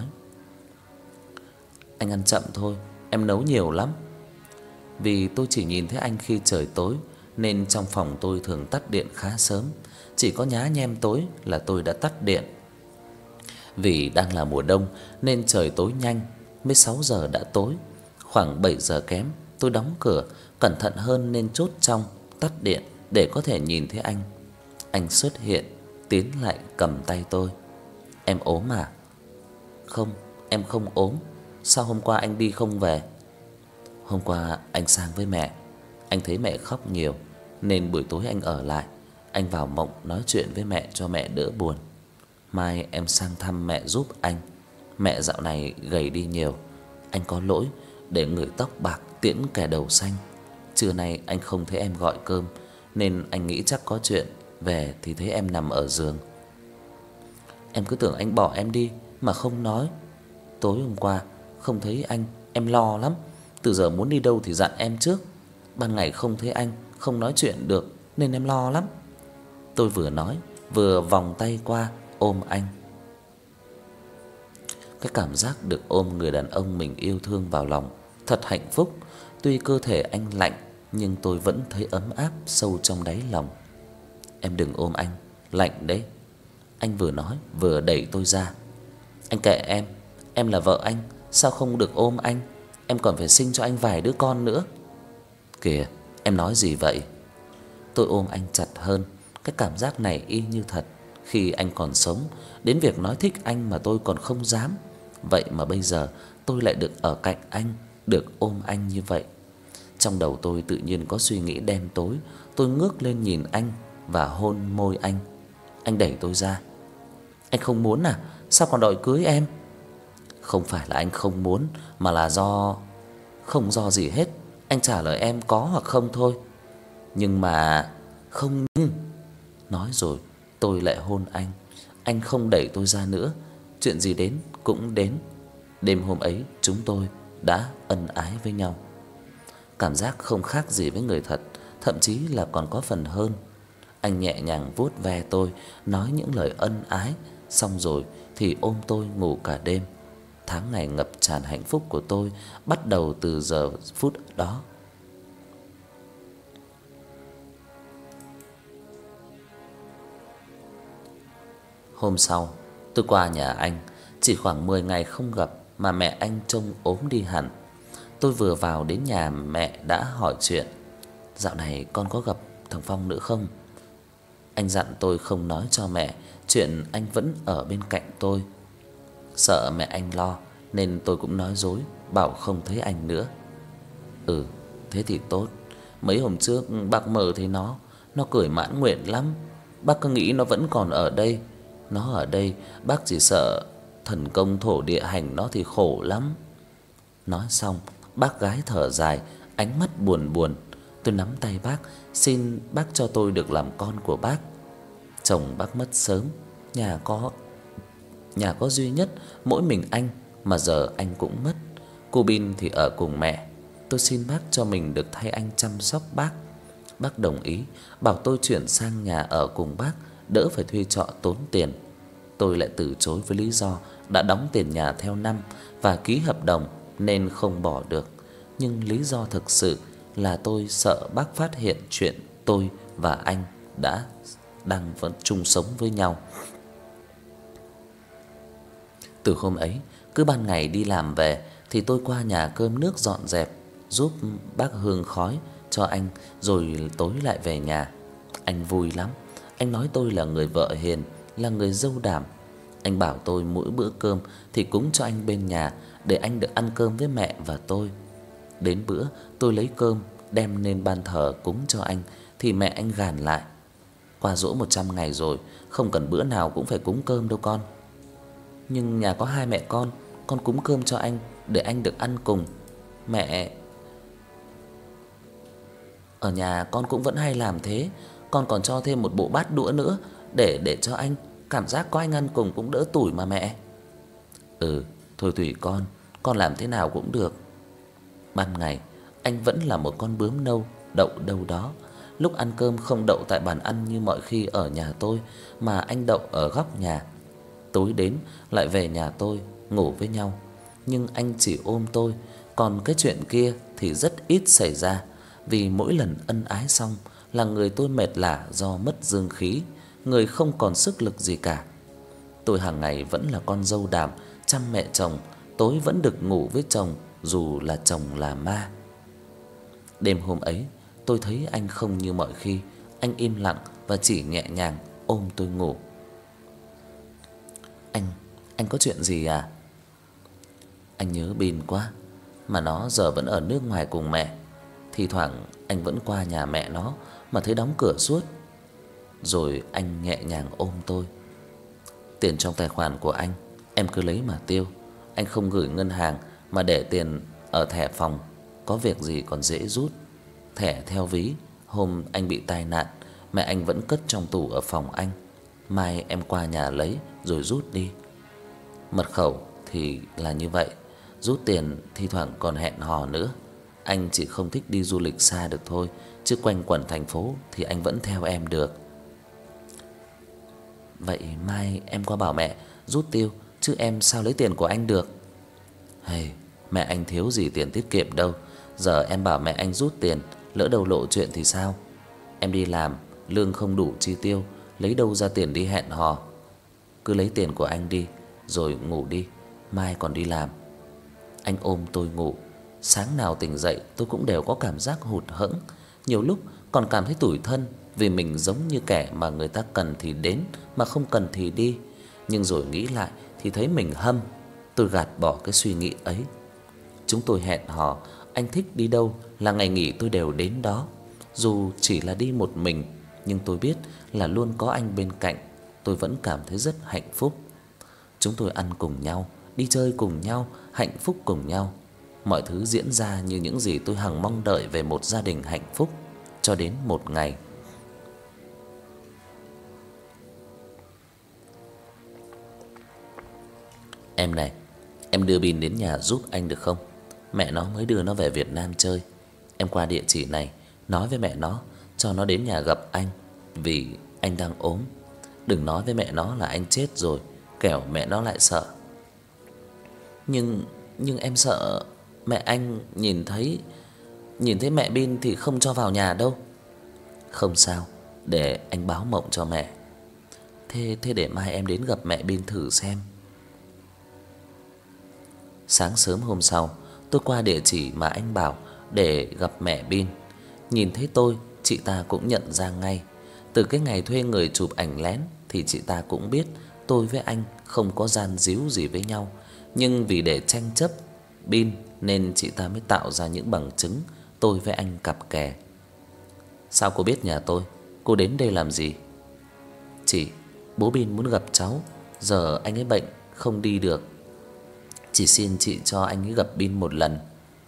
"Anh ăn chậm thôi, em nấu nhiều lắm." Vì tôi chỉ nhìn thấy anh khi trời tối nên trong phòng tôi thường tắt điện khá sớm, chỉ có nhá nhem tối là tôi đã tắt điện. Vì đang là mùa đông nên trời tối nhanh, mới 6 giờ đã tối. Khoảng 7 giờ kém, tôi đóng cửa, cẩn thận hơn nên chốt trong, tắt điện để có thể nhìn thấy anh. Anh xuất hiện, tiến lại cầm tay tôi. "Em ốm à?" "Không, em không ốm. Sao hôm qua anh đi không về?" "Hôm qua anh sang với mẹ. Anh thấy mẹ khóc nhiều nên buổi tối anh ở lại. Anh vào mộng nói chuyện với mẹ cho mẹ đỡ buồn. Mai em sang thăm mẹ giúp anh. Mẹ dạo này gầy đi nhiều. Anh có lỗi để người tóc bạc tiễn kẻ đầu xanh. Trưa nay anh không thấy em gọi cơm nên anh nghĩ chắc có chuyện, về thì thấy em nằm ở giường. Em cứ tưởng anh bỏ em đi mà không nói. Tối hôm qua không thấy anh, em lo lắm. Từ giờ muốn đi đâu thì dặn em trước. Ban ngày không thấy anh, không nói chuyện được nên em lo lắm." Tôi vừa nói vừa vòng tay qua ôm anh. Cái cảm giác được ôm người đàn ông mình yêu thương vào lòng thật hạnh phúc. Tuy cơ thể anh lạnh nhưng tôi vẫn thấy ấm áp sâu trong đáy lòng. "Em đừng ôm anh, lạnh đấy." Anh vừa nói vừa đẩy tôi ra. "Anh kệ em là vợ anh, sao không được ôm anh? Em còn phải sinh cho anh vài đứa con nữa." "Kìa, em nói gì vậy?" Tôi ôm anh chặt hơn, cái cảm giác này y như thật. Khi anh còn sống, đến việc nói thích anh mà tôi còn không dám. Vậy mà bây giờ tôi lại được ở cạnh anh, được ôm anh như vậy. Trong đầu tôi tự nhiên có suy nghĩ đen tối, tôi ngước lên nhìn anh và hôn môi anh. Anh đẩy tôi ra. "Anh không muốn à? Sao còn đòi cưới em?" "Không phải là anh không muốn mà là do..." "Không do gì hết, anh trả lời em có hoặc không thôi." "Nhưng mà..." "Không nhưng." Nói rồi tôi lại hôn anh. Anh không đẩy tôi ra nữa. Chuyện gì đến cũng đến. Đêm hôm ấy chúng tôi đã ân ái với nhau. Cảm giác không khác gì với người thật, thậm chí là còn có phần hơn. Anh nhẹ nhàng vuốt ve tôi, nói những lời ân ái, xong rồi thì ôm tôi ngủ cả đêm. Tháng ngày ngập tràn hạnh phúc của tôi bắt đầu từ giờ phút đó. Hôm sau, tôi qua nhà anh, chỉ khoảng 10 ngày không gặp mà mẹ anh trông ốm đi hẳn. Tôi vừa vào đến nhà mẹ đã hỏi chuyện. "Dạo này con có gặp thằng Phong nữa không?" Anh dặn tôi không nói cho mẹ chuyện anh vẫn ở bên cạnh tôi. Sợ mẹ anh lo nên tôi cũng nói dối, bảo không thấy anh nữa. "Ừ, thế thì tốt. Mấy hôm trước bác mơ thấy nó cười mãn nguyện lắm. Bác cứ nghĩ nó vẫn còn ở đây. Nó ở đây, bác chỉ sợ thần công thổ địa hành nó thì khổ lắm." Nói xong, bác gái thở dài, ánh mắt buồn buồn. Tôi nắm tay bác, xin bác cho tôi được làm con của bác. Chồng bác mất sớm, nhà có duy nhất mỗi mình anh, mà giờ anh cũng mất. Cô Bin thì ở cùng mẹ. Tôi xin bác cho mình được thay anh chăm sóc bác. Bác đồng ý, bảo tôi chuyển sang nhà ở cùng bác, đỡ phải thuê trọ tốn tiền. Tôi lại từ chối với lý do đã đóng tiền nhà theo năm và ký hợp đồng nên không bỏ được. Nhưng lý do thực sự là tôi sợ bác phát hiện chuyện tôi và anh đang vẫn chung sống với nhau. Từ hôm ấy, cứ ban ngày đi làm về thì tôi qua nhà cơm nước dọn dẹp, giúp bác hương khói cho anh rồi tối lại về nhà. Anh vui lắm. Anh nói tôi là người vợ hiền, là người dâu đảm. Anh bảo tôi mỗi bữa cơm thì cúng cho anh bên nhà để anh được ăn cơm với mẹ và tôi. Đến bữa tôi lấy cơm đem lên ban thờ cúng cho anh thì mẹ anh gàn lại: "Qua giỗ 100 ngày rồi, không cần bữa nào cũng phải cúng cơm đâu con." "Nhưng nhà có hai mẹ con cúng cơm cho anh để anh được ăn cùng. Mẹ ở nhà con cũng vẫn hay làm thế, con còn cho thêm một bộ bát đũa nữa để cho anh, cảm giác có anh ăn cùng cũng đỡ tủi mà mẹ." "Ừ, thôi tùy con làm thế nào cũng được." Ban ngày anh vẫn là một con bướm nâu đậu đâu đó. Lúc ăn cơm không đậu tại bàn ăn như mọi khi ở nhà tôi, mà anh đậu ở góc nhà. Tối đến lại về nhà tôi ngủ với nhau, nhưng anh chỉ ôm tôi, còn cái chuyện kia thì rất ít xảy ra, vì mỗi lần ân ái xong là người tôi mệt lả do mất dương khí, người không còn sức lực gì cả. Tôi hàng ngày vẫn là con dâu đảm chăm mẹ chồng, tối vẫn được ngủ với chồng dù là chồng là ma. Đêm hôm ấy, tôi thấy anh không như mọi khi, anh im lặng và chỉ nhẹ nhàng ôm tôi ngủ. Anh có chuyện gì à?" "Anh nhớ Bin quá, mà nó giờ vẫn ở nước ngoài cùng mẹ. Thi thoảng anh vẫn qua nhà mẹ nó mà thấy đóng cửa suốt." Rồi anh nhẹ nhàng ôm tôi. "Tiền trong tài khoản của anh em cứ lấy mà tiêu. Anh không gửi ngân hàng mà để tiền ở thẻ phòng, có việc gì còn dễ rút. Thẻ theo ví, hôm anh bị tai nạn, mẹ anh vẫn cất trong tủ ở phòng anh. Mai em qua nhà lấy rồi rút đi. Mật khẩu thì là như vậy, rút tiền thi thoảng còn hẹn hò nữa. Anh chỉ không thích đi du lịch xa được thôi, chứ quanh quẩn thành phố thì anh vẫn theo em được." "Vậy mai em qua bảo mẹ rút tiêu, chứ em sao lấy tiền của anh được?" "Hây, mẹ anh thiếu gì tiền tiết kiệm đâu, giờ em bảo mẹ anh rút tiền, lỡ đâu lộ chuyện thì sao? Em đi làm, lương không đủ chi tiêu, lấy đâu ra tiền đi hẹn hò. Cứ lấy tiền của anh đi, rồi ngủ đi, mai còn đi làm." Anh ôm tôi ngủ. Sáng nào tỉnh dậy tôi cũng đều có cảm giác hụt hẫng, nhiều lúc còn cảm thấy tủi thân vì mình giống như kẻ mà người ta cần thì đến mà không cần thì đi. Nhưng rồi nghĩ lại thì thấy mình hâm. Tôi gạt bỏ cái suy nghĩ ấy. Chúng tôi hẹn hò, anh thích đi đâu là ngày nghỉ tôi đều đến đó. Dù chỉ là đi một mình, nhưng tôi biết là luôn có anh bên cạnh, tôi vẫn cảm thấy rất hạnh phúc. Chúng tôi ăn cùng nhau, đi chơi cùng nhau, hạnh phúc cùng nhau. Mọi thứ diễn ra như những gì tôi hằng mong đợi về một gia đình hạnh phúc, cho đến một ngày. "Em này, em đưa Bin đến nhà giúp anh được không? Mẹ nó mới đưa nó về Việt Nam chơi. Em qua địa chỉ này, nói với mẹ nó cho nó đến nhà gặp anh, vì anh đang ốm. Đừng nói với mẹ nó là anh chết rồi, kẻo mẹ nó lại sợ." Nhưng em sợ mẹ anh nhìn thấy mẹ Bin thì không cho vào nhà đâu." "Không sao, để anh báo mộng cho mẹ." Thế để mai em đến gặp mẹ Bin thử xem." Sáng sớm hôm sau, tôi qua địa chỉ mà anh bảo để gặp mẹ Bin. Nhìn thấy tôi, chị ta cũng nhận ra ngay. Từ cái ngày thuê người chụp ảnh lén thì chị ta cũng biết tôi với anh không có gian díu gì với nhau, nhưng vì để tranh chấp Bin nên chị ta mới tạo ra những bằng chứng tôi với anh cặp kè. "Sao cô biết nhà tôi? Cô đến đây làm gì?" "Chị, bố Bin muốn gặp cháu, giờ anh ấy bệnh không đi được. Chỉ xin chị cho anh ấy gặp Bin một lần."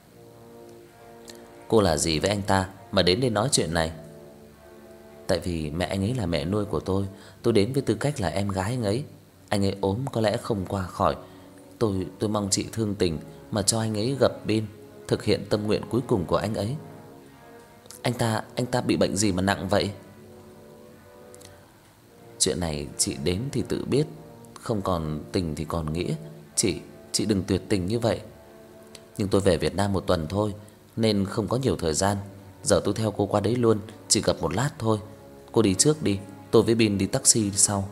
"Cô là gì với anh ta mà đến đây nói chuyện này?" "Tại vì mẹ anh ấy là mẹ nuôi của tôi đến với tư cách là em gái anh ấy ốm có lẽ không qua khỏi. Tôi mong chị thương tình mà cho anh ấy gặp Bin, thực hiện tâm nguyện cuối cùng của anh ấy." Anh ta bị bệnh gì mà nặng vậy?" "Chuyện này chị đến thì tự biết, không còn tình thì còn nghĩa. Chị đừng tuyệt tình như vậy." "Nhưng tôi về Việt Nam 1 tuần thôi nên không có nhiều thời gian. Giờ tôi theo cô qua đấy luôn, chỉ gặp một lát thôi. Cô đi trước đi, tôi với Bin đi taxi sau.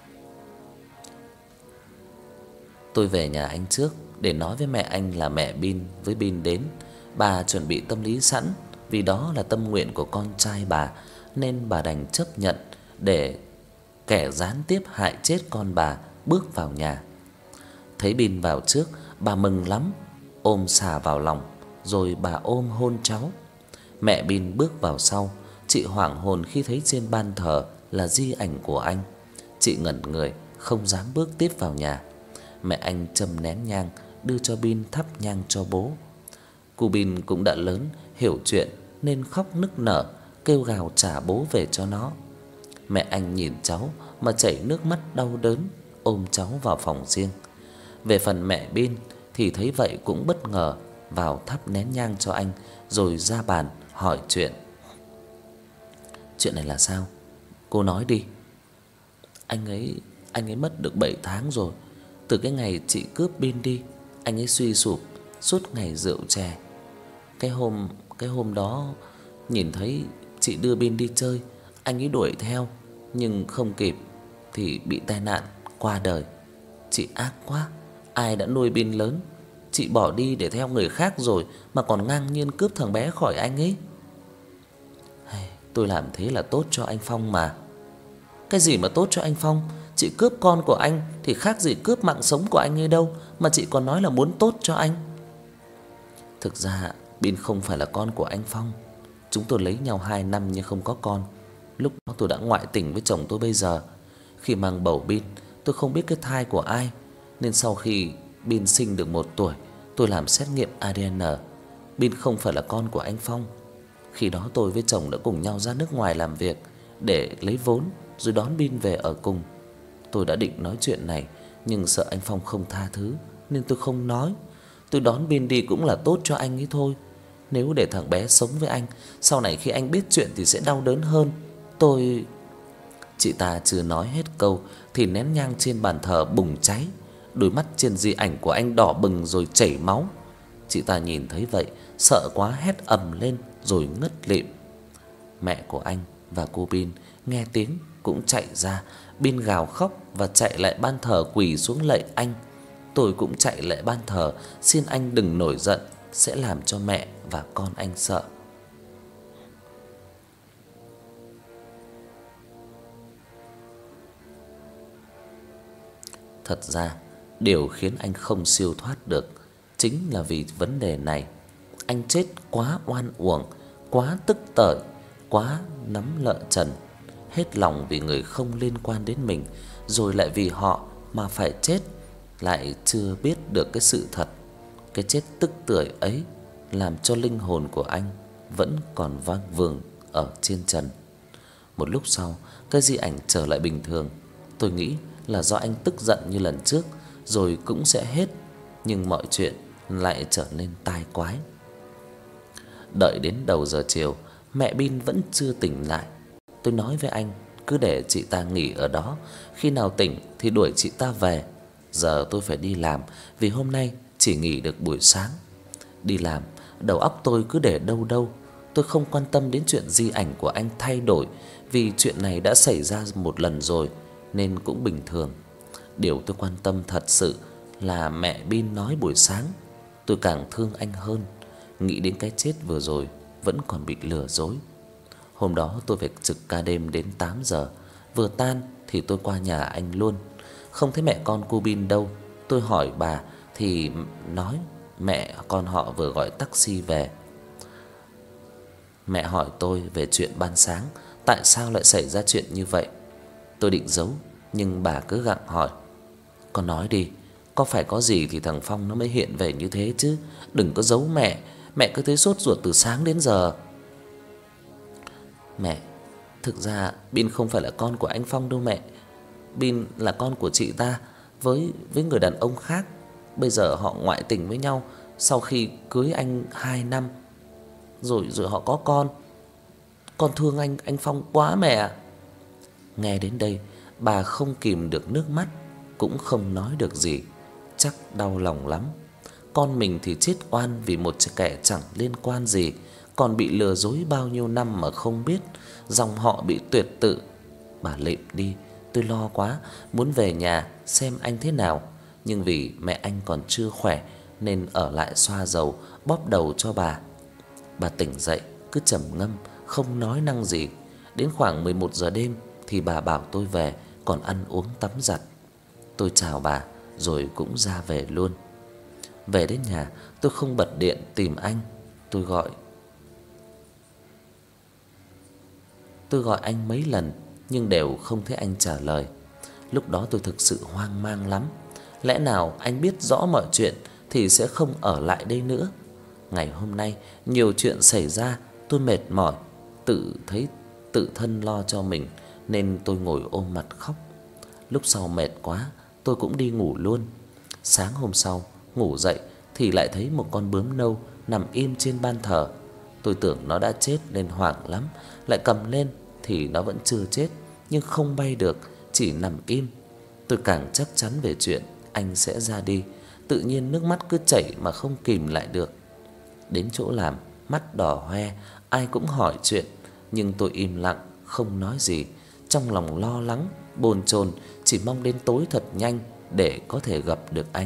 Tôi về nhà anh trước để nói với mẹ anh là mẹ Bin với Bin đến. Bà chuẩn bị tâm lý sẵn, vì đó là tâm nguyện của con trai bà, nên bà đành chấp nhận để kẻ gián tiếp hại chết con bà bước vào nhà. Thấy Bin vào trước, bà mừng lắm, ôm xà vào lòng, rồi bà ôm hôn cháu. Mẹ Bin bước vào sau, chị hoảng hồn khi thấy trên ban thờ là di ảnh của anh. Chị ngẩn người, không dám bước tiếp vào nhà. Mẹ anh châm nén nhang đưa cho Bin thắp nhang cho bố. Cô Bin cũng đã lớn, hiểu chuyện nên khóc nức nở, kêu gào trả bố về cho nó. Mẹ anh nhìn cháu mà chảy nước mắt đau đớn, ôm cháu vào phòng riêng. Về phần mẹ Bin thì thấy vậy cũng bất ngờ, vào thắp nén nhang cho anh rồi ra bàn hỏi chuyện. Chuyện này là sao? Cô nói đi. Anh ấy mất được 7 tháng rồi. Từ cái ngày chị cướp Bin đi, anh ấy suy sụp, suốt ngày rượu chè. Cái hôm đó nhìn thấy chị đưa Bin đi chơi, anh ấy đuổi theo nhưng không kịp thì bị tai nạn qua đời. Chị ác quá, ai đã nuôi Bin lớn, chị bỏ đi để theo người khác rồi mà còn ngang nhiên cướp thằng bé khỏi anh ấy. Tôi làm thế là tốt cho anh Phong mà. Cái gì mà tốt cho anh Phong? Chị cướp con của anh thì khác gì cướp mạng sống của anh ấy đâu mà chị còn nói là muốn tốt cho anh. Thực ra Bin không phải là con của anh Phong. Chúng tôi lấy nhau 2 năm nhưng không có con. Lúc đó tôi đã ngoại tình với chồng tôi bây giờ. Khi mang bầu Bin, tôi không biết cái thai của ai, nên sau khi Bin sinh được 1 tuổi, tôi làm xét nghiệm ADN. Bin không phải là con của anh Phong. Khi đó tôi với chồng đã cùng nhau ra nước ngoài làm việc để lấy vốn rồi đón Bin về ở cùng. Tôi đã định nói chuyện này nhưng sợ anh Phong không tha thứ nên tôi không nói. Tôi đón Bin đi cũng là tốt cho anh ấy thôi. Nếu để thằng bé sống với anh, sau này khi anh biết chuyện thì sẽ đau đớn hơn. Chị ta chưa nói hết câu thì nén nhang trên bàn thờ bùng cháy. Đôi mắt trên di ảnh của anh đỏ bừng rồi chảy máu. Chị ta nhìn thấy vậy, sợ quá hét ầm lên rồi ngất lịm. Mẹ của anh và cô Bin nghe tiếng cũng chạy ra. Bin gào khóc và chạy lại ban thờ quỳ xuống lạy anh. Tôi cũng chạy lại ban thờ xin anh đừng nổi giận, sẽ làm cho mẹ và con anh sợ. Thật ra, điều khiến anh không siêu thoát được chính là vì vấn đề này. Anh chết quá oan uổng, quá tức tưởi, quá nắm lợ trần, hết lòng vì người không liên quan đến mình, rồi lại vì họ mà phải chết, lại chưa biết được cái sự thật. Cái chết tức tưởi ấy làm cho linh hồn của anh vẫn còn vang vừng ở trên trần. Một lúc sau, cái di ảnh trở lại bình thường. Tôi nghĩ là do anh tức giận như lần trước rồi cũng sẽ hết, nhưng mọi chuyện lại trở nên tai quái. Đợi đến đầu giờ chiều, mẹ Bin vẫn chưa tỉnh lại. Tôi nói với anh cứ để chị ta nghỉ ở đó, khi nào tỉnh thì đuổi chị ta về. Giờ tôi phải đi làm vì hôm nay chỉ nghỉ được buổi sáng. Đi làm, đầu óc tôi cứ để đâu đâu. Tôi không quan tâm đến chuyện di ảnh của anh thay đổi, vì chuyện này đã xảy ra một lần rồi nên cũng bình thường. Điều tôi quan tâm thật sự là mẹ Bin nói buổi sáng. Tôi càng thương anh hơn, nghĩ đến cái chết vừa rồi vẫn còn bị lừa dối. Hôm đó tôi phải trực ca đêm đến 8 giờ. Vừa tan thì tôi qua nhà anh luôn. Không thấy mẹ con cô Bin đâu. Tôi hỏi bà thì nói mẹ con họ vừa gọi taxi về. Mẹ hỏi tôi về chuyện ban sáng, tại sao lại xảy ra chuyện như vậy. Tôi định giấu nhưng bà cứ gặng hỏi. Con nói đi, có phải có gì thì thằng Phong nó mới hiện về như thế chứ, đừng có giấu mẹ. Mẹ cứ thấy sốt ruột từ sáng đến giờ. Mẹ, thực ra Bin không phải là con của anh Phong đâu mẹ. Bin là con của chị ta với người đàn ông khác. Bây giờ họ ngoại tình với nhau sau khi cưới anh 2 năm. Rồi họ có con. Con thương anh Phong quá mẹ. Nghe đến đây, bà không kìm được nước mắt, cũng không nói được gì, chắc đau lòng lắm. Con mình thì chết oan vì một kẻ chẳng liên quan gì, con bị lừa dối bao nhiêu năm mà không biết, dòng họ bị tuyệt tự. Bà lịm đi, tôi lo quá, muốn về nhà xem anh thế nào, nhưng vì mẹ anh còn chưa khỏe nên ở lại xoa dầu, bóp đầu cho bà. Bà tỉnh dậy cứ trầm ngâm, không nói năng gì. Đến khoảng 11 giờ đêm thì bà bảo tôi về, còn ăn uống tắm giặt. Tôi chào bà rồi cũng ra về luôn. Về đến nhà, tôi không bật điện tìm anh. Tôi gọi anh mấy lần nhưng đều không thấy anh trả lời. Lúc đó tôi thực sự hoang mang lắm. Lẽ nào anh biết rõ mọi chuyện thì sẽ không ở lại đây nữa. Ngày hôm nay nhiều chuyện xảy ra, tôi mệt mỏi, tự thân lo cho mình nên tôi ngồi ôm mặt khóc. Lúc sau mệt quá, tôi cũng đi ngủ luôn. Sáng hôm sau, ngủ dậy thì lại thấy một con bướm nâu nằm im trên ban thờ. Tôi tưởng nó đã chết nên hoảng lắm, lại cầm lên thì nó vẫn chưa chết, nhưng không bay được, chỉ nằm im. Tôi càng chắc chắn về chuyện anh sẽ ra đi, tự nhiên nước mắt cứ chảy mà không kìm lại được. Đến chỗ làm, mắt đỏ hoe, ai cũng hỏi chuyện, nhưng tôi im lặng, không nói gì, trong lòng lo lắng, bồn chồn, chỉ mong đến tối thật nhanh để có thể gặp được anh.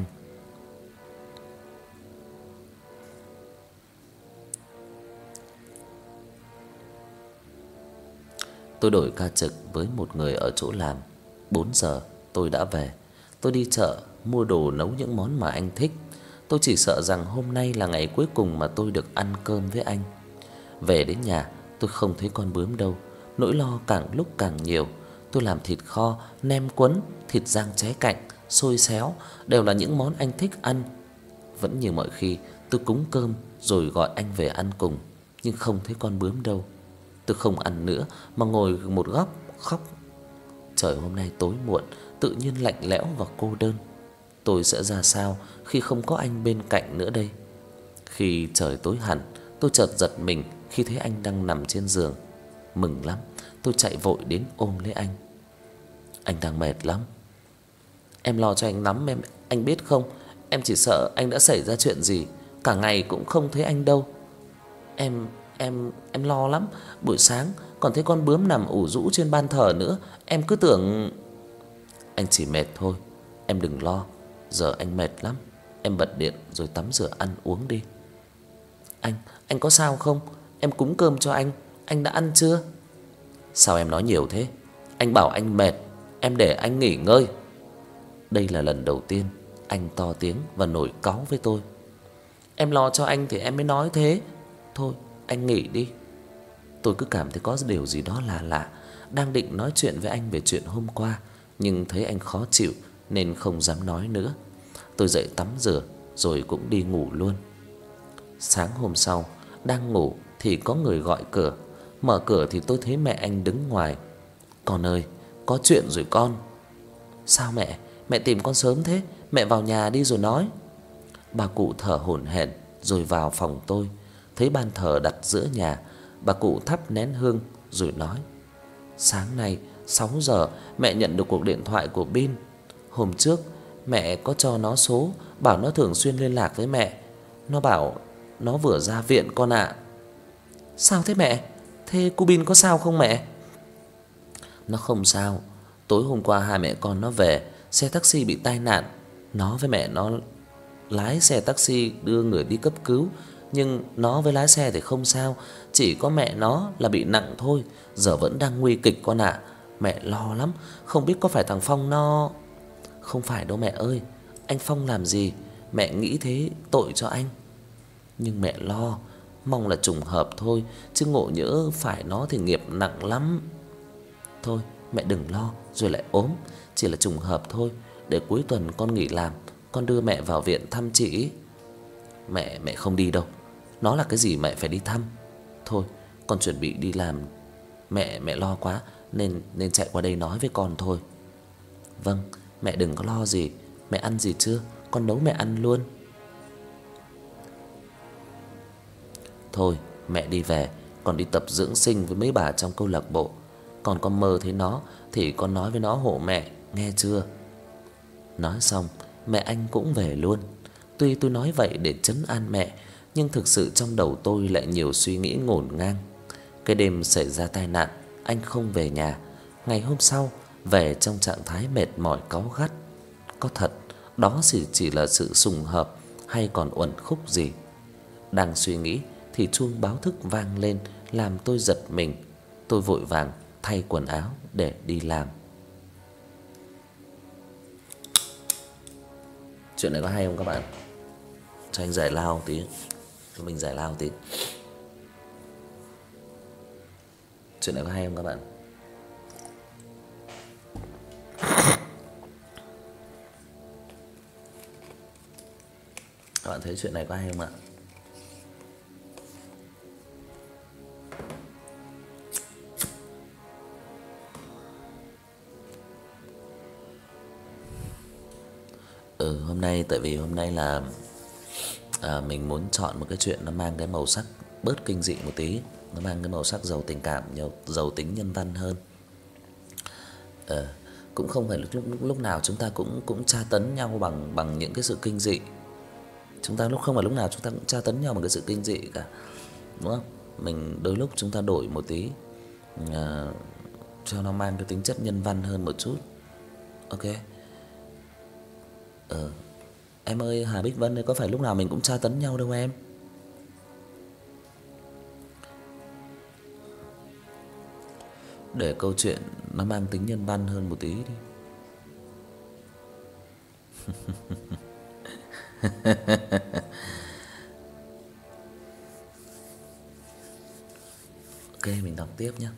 Tôi đổi ca trực với một người ở chỗ làm. 4 giờ tôi đã về. Tôi đi chợ mua đồ nấu những món mà anh thích. Tôi chỉ sợ rằng hôm nay là ngày cuối cùng mà tôi được ăn cơm với anh. Về đến nhà, tôi không thấy con bướm đâu. Nỗi lo càng lúc càng nhiều. Tôi làm thịt kho, nem cuốn, thịt rang trái cạnh, xôi xéo đều là những món anh thích ăn. Vẫn như mọi khi, tôi cúng cơm rồi gọi anh về ăn cùng, nhưng không thấy con bướm đâu. Tôi không ăn nữa mà ngồi một góc khóc. Trời hôm nay tối muộn, tự nhiên lạnh lẽo và cô đơn. Tôi sẽ ra sao khi không có anh bên cạnh nữa đây? Khi trời tối hẳn, tôi chợt giật mình khi thấy anh đang nằm trên giường. Mừng lắm, tôi chạy vội đến ôm lấy anh. Anh đang mệt lắm. Em lo cho anh lắm em, anh biết không? Em chỉ sợ anh đã xảy ra chuyện gì, cả ngày cũng không thấy anh đâu. Em lo lắm, buổi sáng còn thấy con bướm nằm ủ rũ trên ban thờ nữa, em cứ tưởng anh chỉ mệt thôi, em đừng lo. Giờ anh mệt lắm, em bật điện rồi tắm rửa ăn uống đi. Anh có sao không? Em cúng cơm cho anh đã ăn chưa? Sao em nói nhiều thế? Anh bảo anh mệt, em để anh nghỉ ngơi. Đây là lần đầu tiên anh to tiếng và nổi cáu với tôi. Em lo cho anh thì em mới nói thế. Thôi, anh nghỉ đi. Tôi cứ cảm thấy có điều gì đó là lạ, đang định nói chuyện với anh về chuyện hôm qua, nhưng thấy anh khó chịu nên không dám nói nữa. Tôi dậy tắm rửa rồi cũng đi ngủ luôn. Sáng hôm sau, đang ngủ thì có người gọi cửa. Mở cửa thì tôi thấy mẹ anh đứng ngoài. Con ơi, có chuyện rồi con. Sao mẹ? Mẹ tìm con sớm thế, mẹ vào nhà đi rồi nói. Bà cụ thở hổn hển rồi vào phòng tôi, thấy ban thờ đặt giữa nhà, bà cụ thắp nén hương rồi nói: "Sáng nay 6 giờ mẹ nhận được cuộc điện thoại của Bin. Hôm trước mẹ có cho nó số, bảo nó thường xuyên liên lạc với mẹ. Nó bảo nó vừa ra viện con ạ." Sao thế mẹ? Thế cô Bin có sao không mẹ? Nó không sao. Tối hôm qua hai mẹ con nó về, xe taxi bị tai nạn. Nó với mẹ nó lái xe taxi đưa người đi cấp cứu, nhưng nó với lái xe thì không sao, chỉ có mẹ nó là bị nặng thôi, giờ vẫn đang nguy kịch con ạ. Mẹ lo lắm, không biết có phải thằng Phong nó... Không phải đâu mẹ ơi, anh Phong làm gì, mẹ nghĩ thế tội cho anh. Nhưng mẹ lo, mong là trùng hợp thôi, chứ ngộ nhỡ phải nó thì nghiệp nặng lắm. Thôi, mẹ đừng lo rồi lại ốm, chỉ là trùng hợp thôi, để cuối tuần con nghỉ làm, con đưa mẹ vào viện thăm chị. Mẹ không đi đâu. Nó là cái gì mẹ phải đi thăm. Thôi, con chuẩn bị đi làm. Mẹ lo quá nên chạy qua đây nói với con thôi. Vâng, mẹ đừng có lo gì. Mẹ ăn gì chưa? Con nấu mẹ ăn luôn. Thôi, mẹ đi về, con đi tập dưỡng sinh với mấy bà trong câu lạc bộ. Còn con mơ thấy nó thì con nói với nó hộ mẹ, nghe chưa? Nói xong, mẹ anh cũng về luôn. Tuy tôi nói vậy để trấn an mẹ, nhưng thực sự trong đầu tôi lại nhiều suy nghĩ ngổn ngang. Cái đêm xảy ra tai nạn, anh không về nhà. Ngày hôm sau về trong trạng thái mệt mỏi cáu gắt. Có thật đó chỉ là sự trùng hợp hay còn uẩn khúc gì? Đang suy nghĩ thì chuông báo thức vang lên làm tôi giật mình. Tôi vội vàng thay quần áo để đi làm. Chuyện này có hay không các bạn? Cho anh giải lao tí. Cho mình giải lao tí. Chuyện này có hay không các bạn? Các bạn thấy chuyện này có hay không ạ? Hôm nay tại vì hôm nay là mình muốn chọn một cái chuyện nó mang cái màu sắc bớt kinh dị một tí, nó mang cái màu sắc giàu tình cảm, giàu tính nhân văn hơn. Cũng không phải lúc nào chúng ta cũng tra tấn nhau bằng những cái sự kinh dị. Không phải lúc nào chúng ta cũng tra tấn nhau bằng cái sự kinh dị cả. Đúng không? Mình đôi lúc chúng ta đổi một tí cho nó mang cái tính chất nhân văn hơn một chút. Ok. Em ơi, Hà Bích Vân ơi, có phải lúc nào mình cũng tra tấn nhau đâu em. Để câu chuyện nó mang tính nhân văn hơn một tí đi. Ok, mình đọc tiếp nhé.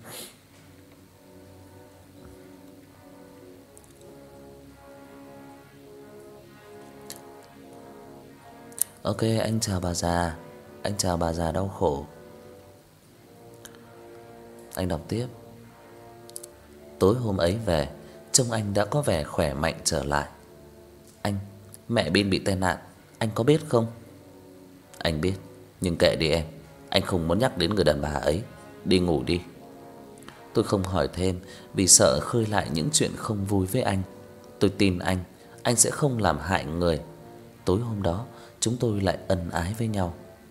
Ok, anh chào bà già. Anh chào bà già đau khổ. Anh đọc tiếp. Tối hôm ấy về, trông anh đã có vẻ khỏe mạnh trở lại. Anh, mẹ Bin bị tai nạn, anh có biết không? Anh biết, nhưng kệ đi em. Anh không muốn nhắc đến người đàn bà ấy. Đi ngủ đi. Tôi không hỏi thêm vì sợ khơi lại những chuyện không vui với anh. Tôi tin anh sẽ không làm hại người. Tối hôm đó, chúng tôi lại ân ái với nhau.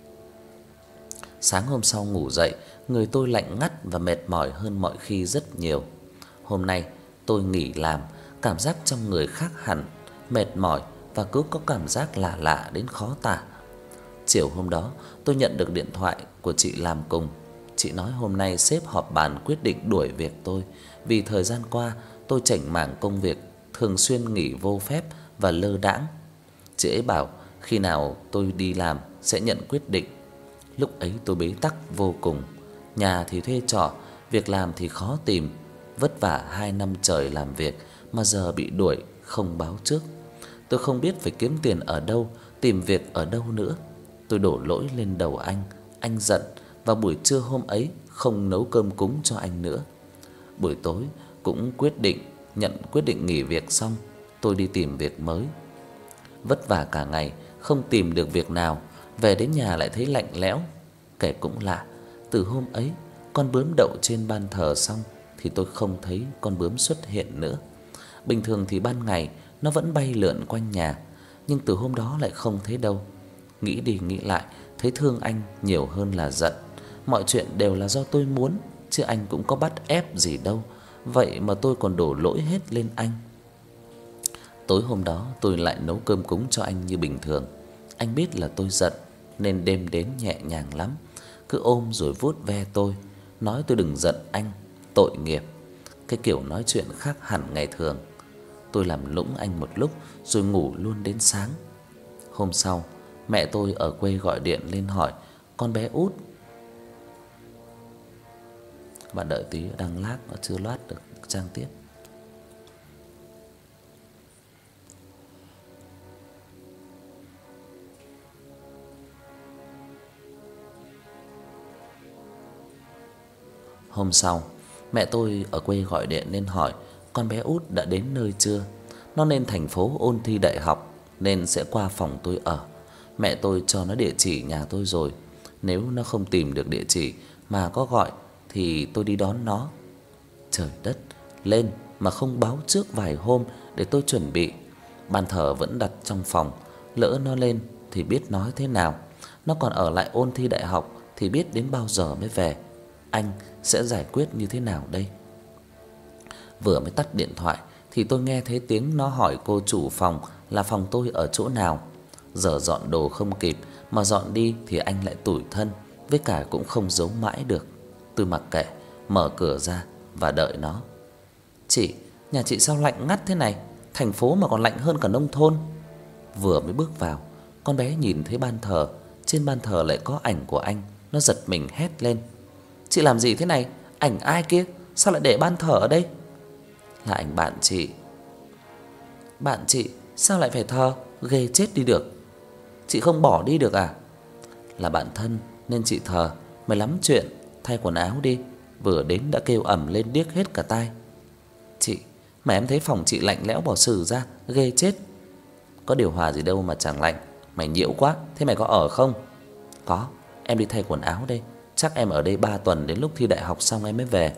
Sáng hôm sau ngủ dậy, người tôi lạnh ngắt và mệt mỏi hơn mọi khi rất nhiều. Hôm nay tôi nghỉ làm, cảm giác trong người khác hẳn, mệt mỏi và cứ có cảm giác lạ lạ đến khó tả. Chiều hôm đó, tôi nhận được điện thoại của chị làm cùng. Chị nói hôm nay sếp họp bàn quyết định đuổi việc tôi vì thời gian qua tôi chểnh mảng công việc, thường xuyên nghỉ vô phép và lơ đãng. Chị ấy bảo khi nào tôi đi làm sẽ nhận quyết định. Lúc ấy tôi bế tắc vô cùng, nhà thì thuê trọ, việc làm thì khó tìm, vất vả 2 năm trời làm việc mà giờ bị đuổi không báo trước. Tôi không biết phải kiếm tiền ở đâu, tìm việc ở đâu nữa. Tôi đổ lỗi lên đầu anh giận và buổi trưa hôm ấy không nấu cơm cúng cho anh nữa. Buổi tối cũng nhận quyết định nghỉ việc xong, tôi đi tìm việc mới. Vất vả cả ngày không tìm được việc nào, về đến nhà lại thấy lạnh lẽo. Kể cũng lạ, từ hôm ấy con bướm đậu trên ban thờ xong thì tôi không thấy con bướm xuất hiện nữa. Bình thường thì ban ngày nó vẫn bay lượn quanh nhà, nhưng từ hôm đó lại không thấy đâu. Nghĩ đi nghĩ lại, thấy thương anh nhiều hơn là giận. Mọi chuyện đều là do tôi muốn, chứ anh cũng có bắt ép gì đâu. Vậy mà tôi còn đổ lỗi hết lên anh. Tối hôm đó tôi lại nấu cơm cúng cho anh như bình thường. Anh biết là tôi giận nên đêm đến nhẹ nhàng lắm, cứ ôm rồi vuốt ve tôi, nói tôi đừng giận anh, tội nghiệp. Cái kiểu nói chuyện khác hẳn ngày thường. Tôi làm lũng anh một lúc rồi ngủ luôn đến sáng. Hôm sau, mẹ tôi ở quê gọi điện lên hỏi con bé út. Các bạn đợi tí, đang lag nó chưa load được trang tiếp. Hôm sau, mẹ tôi ở quê gọi điện lên hỏi con bé út đã đến nơi chưa. Nó lên thành phố ôn thi đại học nên sẽ qua phòng tôi ở. Mẹ tôi cho nó địa chỉ nhà tôi rồi. Nếu nó không tìm được địa chỉ mà có gọi thì tôi đi đón nó. Trời đất, lên mà không báo trước vài hôm để tôi chuẩn bị. Bàn thờ vẫn đặt trong phòng, lỡ nó lên thì biết nói thế nào. Nó còn ở lại ôn thi đại học thì biết đến bao giờ mới về. Anh sẽ giải quyết như thế nào đây? Vừa mới tắt điện thoại thì tôi nghe thấy tiếng nó hỏi cô chủ phòng là phòng tôi ở chỗ nào. Giờ dọn đồ không kịp, mà dọn đi thì anh lại tủi thân, với cả cũng không giấu mãi được. Tôi mặc kệ, mở cửa ra và đợi nó. "Chị, nhà chị sao lạnh ngắt thế này? Thành phố mà còn lạnh hơn cả nông thôn." Vừa mới bước vào, con bé nhìn thấy ban thờ, trên ban thờ lại có ảnh của anh, nó giật mình hét lên: "Chị làm gì thế này? Ảnh ai kia? Sao lại để ban thờ ở đây?" "Là ảnh bạn chị." "Bạn chị sao lại phải thờ? Ghê chết đi được. Chị không bỏ đi được à?" "Là bạn thân nên chị thờ, mày lắm chuyện, thay quần áo đi, vừa đến đã kêu ầm lên điếc hết cả tai." "Chị, mà em thấy phòng chị lạnh lẽo bỏ xừ ra, ghê chết." "Có điều hòa gì đâu mà chẳng lạnh, mày nhiễu quá, thế mày có ở không?" "Có, em đi thay quần áo đây, chắc em ở đây 3 tuần, đến lúc thi đại học xong em mới về."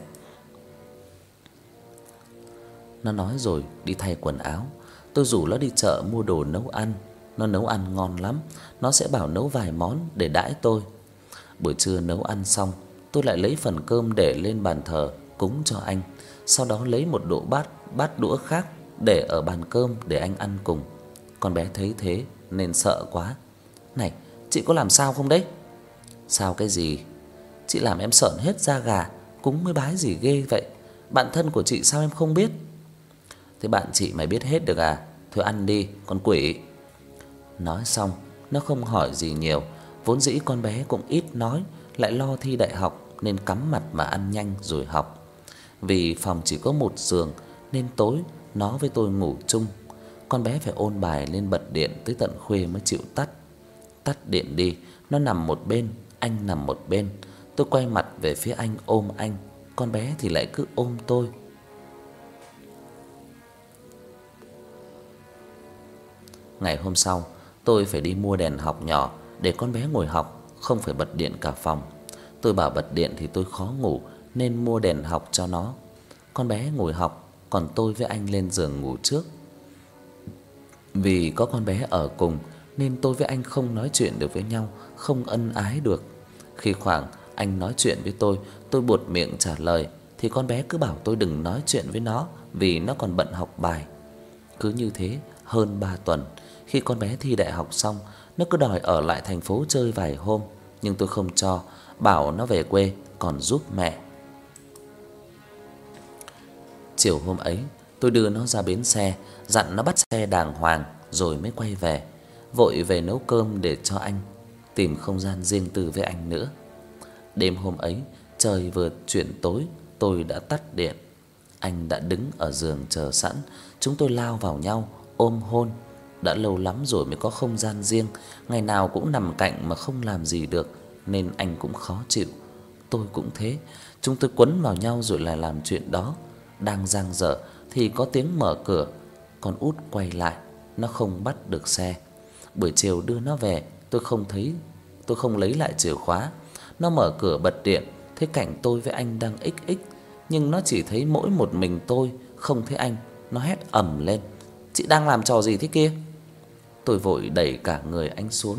Nó nói rồi đi thay quần áo. Tôi rủ nó đi chợ mua đồ nấu ăn. Nó nấu ăn ngon lắm, nó sẽ bảo nấu vài món để đãi tôi. Buổi trưa nấu ăn xong, tôi lại lấy phần cơm để lên bàn thờ cúng cho anh. Sau đó lấy một đũa bát đũa khác để ở bàn cơm để anh ăn cùng. Con bé thấy thế nên sợ quá. "Này, chị có làm sao không đấy?" "Sao cái gì?" "Chị làm em sởn hết da gà, cúng mới bái gì ghê vậy? Bạn thân của chị sao em không biết?" "Thế bạn chị mày biết hết được à? Thôi ăn đi, con quỷ." Nói xong, nó không hỏi gì nhiều, vốn dĩ con bé cũng ít nói, lại lo thi đại học nên cắm mặt mà ăn nhanh rồi học. Vì phòng chỉ có một giường nên tối nó với tôi ngủ chung. Con bé phải ôn bài lên bật điện tới tận khuya mới chịu tắt. Tắt điện đi, nó nằm một bên, anh nằm một bên. Tôi quay mặt về phía anh ôm anh, con bé thì lại cứ ôm tôi. Ngày hôm sau, tôi phải đi mua đèn học nhỏ để con bé ngồi học, không phải bật điện cả phòng. Tôi bảo bật điện thì tôi khó ngủ nên mua đèn học cho nó. Con bé ngồi học, còn tôi với anh lên giường ngủ trước. Vì có con bé ở cùng nên tôi với anh không nói chuyện được với nhau, không ân ái được. Khi khoảng anh nói chuyện với tôi buột miệng trả lời thì con bé cứ bảo tôi đừng nói chuyện với nó vì nó còn bận học bài. Cứ như thế hơn 3 tuần, khi con bé thi đại học xong, nó cứ đòi ở lại thành phố chơi vài hôm, nhưng tôi không cho, bảo nó về quê còn giúp mẹ. Chiều hôm ấy, tôi đưa nó ra bến xe, dặn nó bắt xe đàng hoàng rồi mới quay về, vội về nấu cơm để cho anh, tìm không gian riêng tư với anh nữa. Đêm hôm ấy, trời vừa chuyển tối, tôi đã tắt điện. Anh đã đứng ở giường chờ sẵn, chúng tôi lao vào nhau, ôm hôn. Đã lâu lắm rồi mới có không gian riêng, ngày nào cũng nằm cạnh mà không làm gì được nên anh cũng khó chịu. Tôi cũng thế, chúng tôi quấn vào nhau rồi lại làm chuyện đó. Đang dang dở thì có tiếng mở cửa, con út quay lại, nó không bắt được xe. Buổi chiều đưa nó về, tôi không lấy lại chìa khóa. Nó mở cửa bật điện, thấy cảnh tôi với anh đang xx, nhưng nó chỉ thấy mỗi một mình tôi, không thấy anh. Nó hét ầm lên: "Chị đang làm trò gì thế kia?" Tôi vội đẩy cả người anh xuống.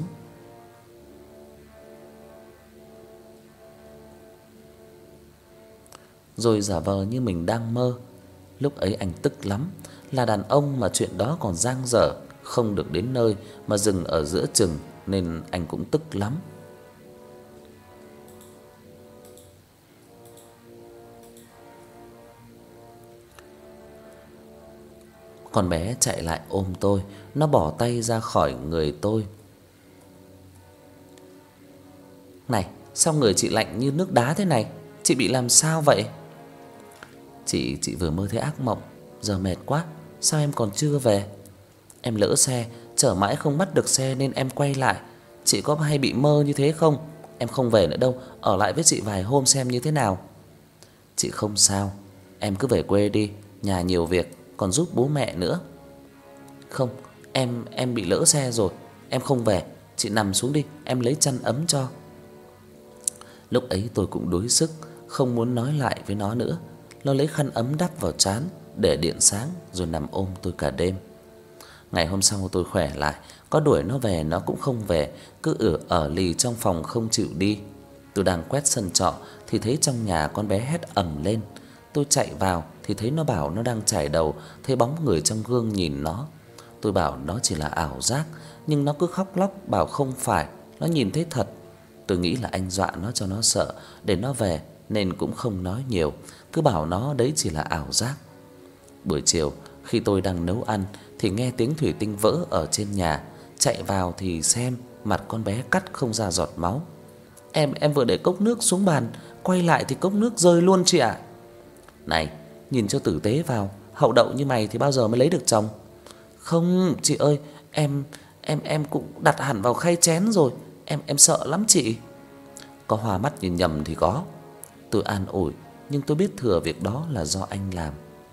Rồi giả vờ như mình đang mơ. Lúc ấy anh tức lắm, là đàn ông mà chuyện đó còn dang dở, không được đến nơi mà dừng ở giữa chừng nên anh cũng tức lắm. Con bé chạy lại ôm tôi, nó bỏ tay ra khỏi người tôi. "Này, sao người chị lạnh như nước đá thế này? Chị bị làm sao vậy?" Chị vừa mơ thấy ác mộng, giờ mệt quá, sao em còn chưa về?" "Em lỡ xe, chở mãi không bắt được xe nên em quay lại. Chị có hay bị mơ như thế không? Em không về nữa đâu, ở lại với chị vài hôm xem như thế nào." "Chị không sao, em cứ về quê đi, nhà nhiều việc, còn giúp bố mẹ nữa." "Không, em bị lỡ xe rồi, em không về, chị nằm xuống đi, em lấy chăn ấm cho." Lúc ấy tôi cũng đuối sức, không muốn nói lại với nó nữa. Nó lấy khăn ấm đắp vào trán để điện sáng rồi nằm ôm tôi cả đêm. Ngày hôm sau tôi khỏe lại, có đuổi nó về nó cũng không về, cứ ở lì trong phòng không chịu đi. Tôi đang quét sân trọ thì thấy trong nhà con bé hét ầm lên. Tôi chạy vào thì thấy nó bảo nó đang chải đầu, thấy bóng người trong gương nhìn nó. Tôi bảo nó chỉ là ảo giác, nhưng nó cứ khóc lóc bảo không phải, nó nhìn thấy thật. Tôi nghĩ là anh dọa nó cho nó sợ để nó về nên cũng không nói nhiều, cứ bảo nó đấy chỉ là ảo giác. Buổi chiều khi tôi đang nấu ăn thì nghe tiếng thủy tinh vỡ ở trên nhà, chạy vào thì xem mặt con bé cắt không ra giọt máu. Em vừa để cốc nước xuống bàn, quay lại thì cốc nước rơi luôn chị ạ. Này, nhìn cho tử tế vào, hậu đậu như mày thì bao giờ mới lấy được chồng? Không, chị ơi, em cũng đặt hẳn vào khay chén rồi, em sợ lắm chị. Có hoa mắt nhìn nhầm thì có. Tôi an ủi, nhưng tôi biết thừa việc đó là do anh làm.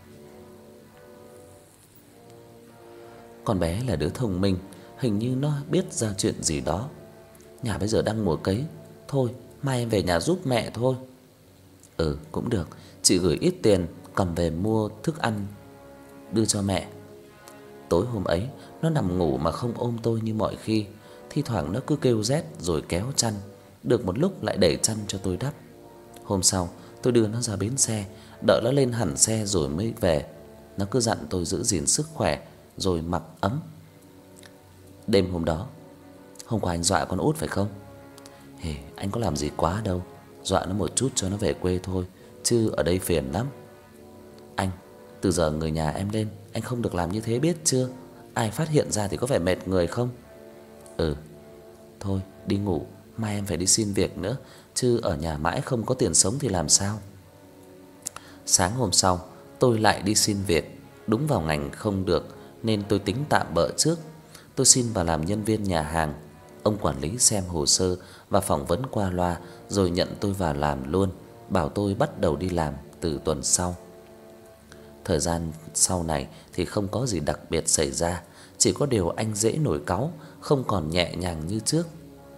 Con bé là đứa thông minh, hình như nó biết ra chuyện gì đó. Nhà bây giờ đang mùa cấy, thôi mai em về nhà giúp mẹ thôi. Ừ, cũng được, chị gửi ít tiền cầm về mua thức ăn đưa cho mẹ. Tối hôm ấy, nó nằm ngủ mà không ôm tôi như mọi khi, thi thoảng nó cứ kêu rét rồi kéo chăn, được một lúc lại đẩy chăn cho tôi đắp. Hôm sau, tôi đưa nó ra bến xe, đợi nó lên hẳn xe rồi mới về. Nó cứ dặn tôi giữ gìn sức khỏe rồi mặc ấm. Đêm hôm đó, hôm qua anh dọa con út phải không? Hề, anh có làm gì quá đâu, dọa nó một chút cho nó về quê thôi, chứ ở đây phiền lắm. Anh, từ giờ người nhà em lên, anh không được làm như thế biết chưa? Ai phát hiện ra thì có phải mệt người không? Ừ. Thôi, đi ngủ, mai em phải đi xin việc nữa, chứ ở nhà mãi không có tiền sống thì làm sao? Sáng hôm sau, tôi lại đi xin việc, đúng vào ngành không được nên tôi tính tạm bợ trước. Tôi xin vào làm nhân viên nhà hàng. Ông quản lý xem hồ sơ và phỏng vấn qua loa rồi nhận tôi vào làm luôn, bảo tôi bắt đầu đi làm từ tuần sau. Thời gian sau này thì không có gì đặc biệt xảy ra, chỉ có điều anh dễ nổi cáu, không còn nhẹ nhàng như trước.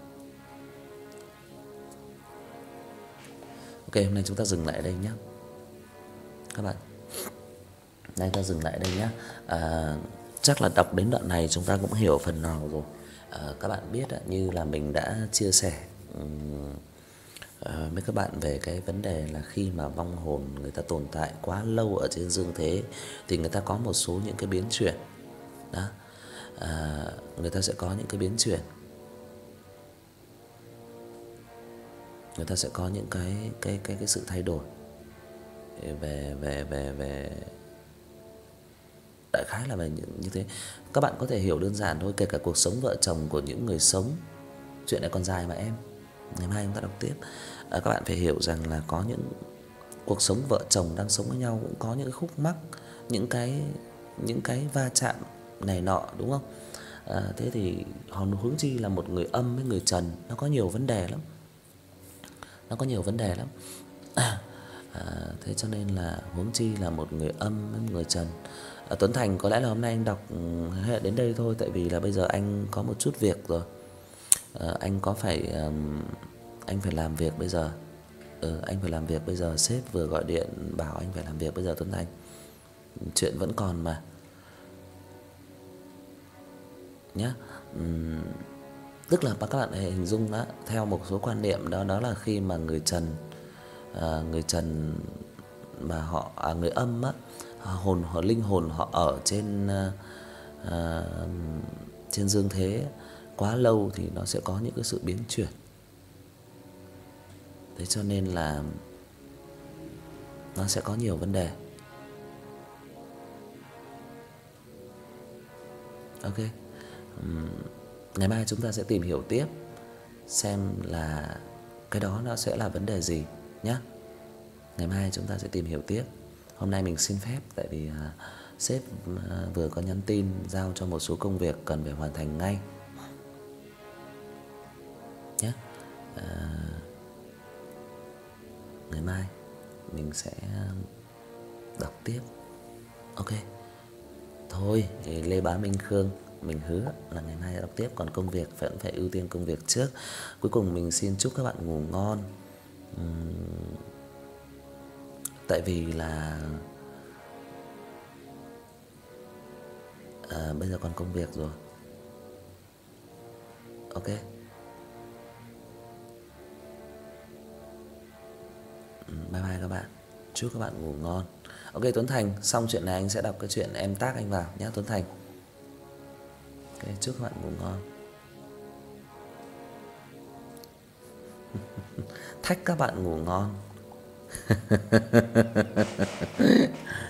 Ok, hôm nay chúng ta dừng lại ở đây nhé. Các bạn, nay ta dừng lại đây nhé. Chắc là đọc đến đoạn này chúng ta cũng hiểu phần nào rồi. Các bạn biết như là mình đã chia sẻ với các bạn về cái vấn đề là khi mà vong hồn người ta tồn tại quá lâu ở trên dương thế thì người ta có một số những cái biến chuyển. Đó. Người ta sẽ có những cái biến chuyển. Người ta sẽ có những cái sự thay đổi về đại khái là về như thế. Các bạn có thể hiểu đơn giản thôi, kể cả cuộc sống vợ chồng của những người sống. Chuyện này còn dài mà em. Ngày mai chúng ta đọc tiếp. Các bạn phải hiểu rằng là có những cuộc sống vợ chồng đang sống với nhau cũng có những cái khúc mắc, những cái va chạm này nọ, đúng không? Thế thì huống chi là một người âm với người trần, nó có nhiều vấn đề lắm. Nó có nhiều vấn đề lắm. Thế cho nên là huống chi là một người âm với người trần. Tuấn Thành, có lẽ là hôm nay anh đọc đến đây thôi, tại vì là bây giờ anh có một chút việc rồi. Anh phải làm việc bây giờ. Anh phải làm việc bây giờ, sếp vừa gọi điện bảo anh phải làm việc bây giờ Tuấn Thành. Chuyện vẫn còn mà. Nhá. Tức là các bạn hãy hình dung đó, theo một số quan niệm đó là khi mà người trần mà họ người âm á, linh hồn họ ở trên dương thế quá lâu thì nó sẽ có những cái sự biến chuyển. Thế cho nên là nó sẽ có nhiều vấn đề. Ok. Ngày mai chúng ta sẽ tìm hiểu tiếp xem là cái đó nó sẽ là vấn đề gì nhé. Ngày mai chúng ta sẽ tìm hiểu tiếp. Hôm nay mình xin phép tại vì sếp vừa có nhắn tin giao cho một số công việc cần phải hoàn thành ngay nhé. Ngày mai mình sẽ đọc tiếp. Ok. Thôi, thì Lê Bá Minh Khương, mình hứa là ngày mai đọc tiếp, còn công việc vẫn phải ưu tiên công việc trước. Cuối cùng mình xin chúc các bạn ngủ ngon. Tại vì là Bây giờ còn công việc rồi. Ok. Bye bye các bạn. Chúc các bạn ngủ ngon. Ok Tuấn Thành, xong chuyện này anh sẽ đọc cái chuyện em tag anh vào nhé Tuấn Thành. Ok, chúc các bạn ngủ ngon. Thách các bạn ngủ ngon.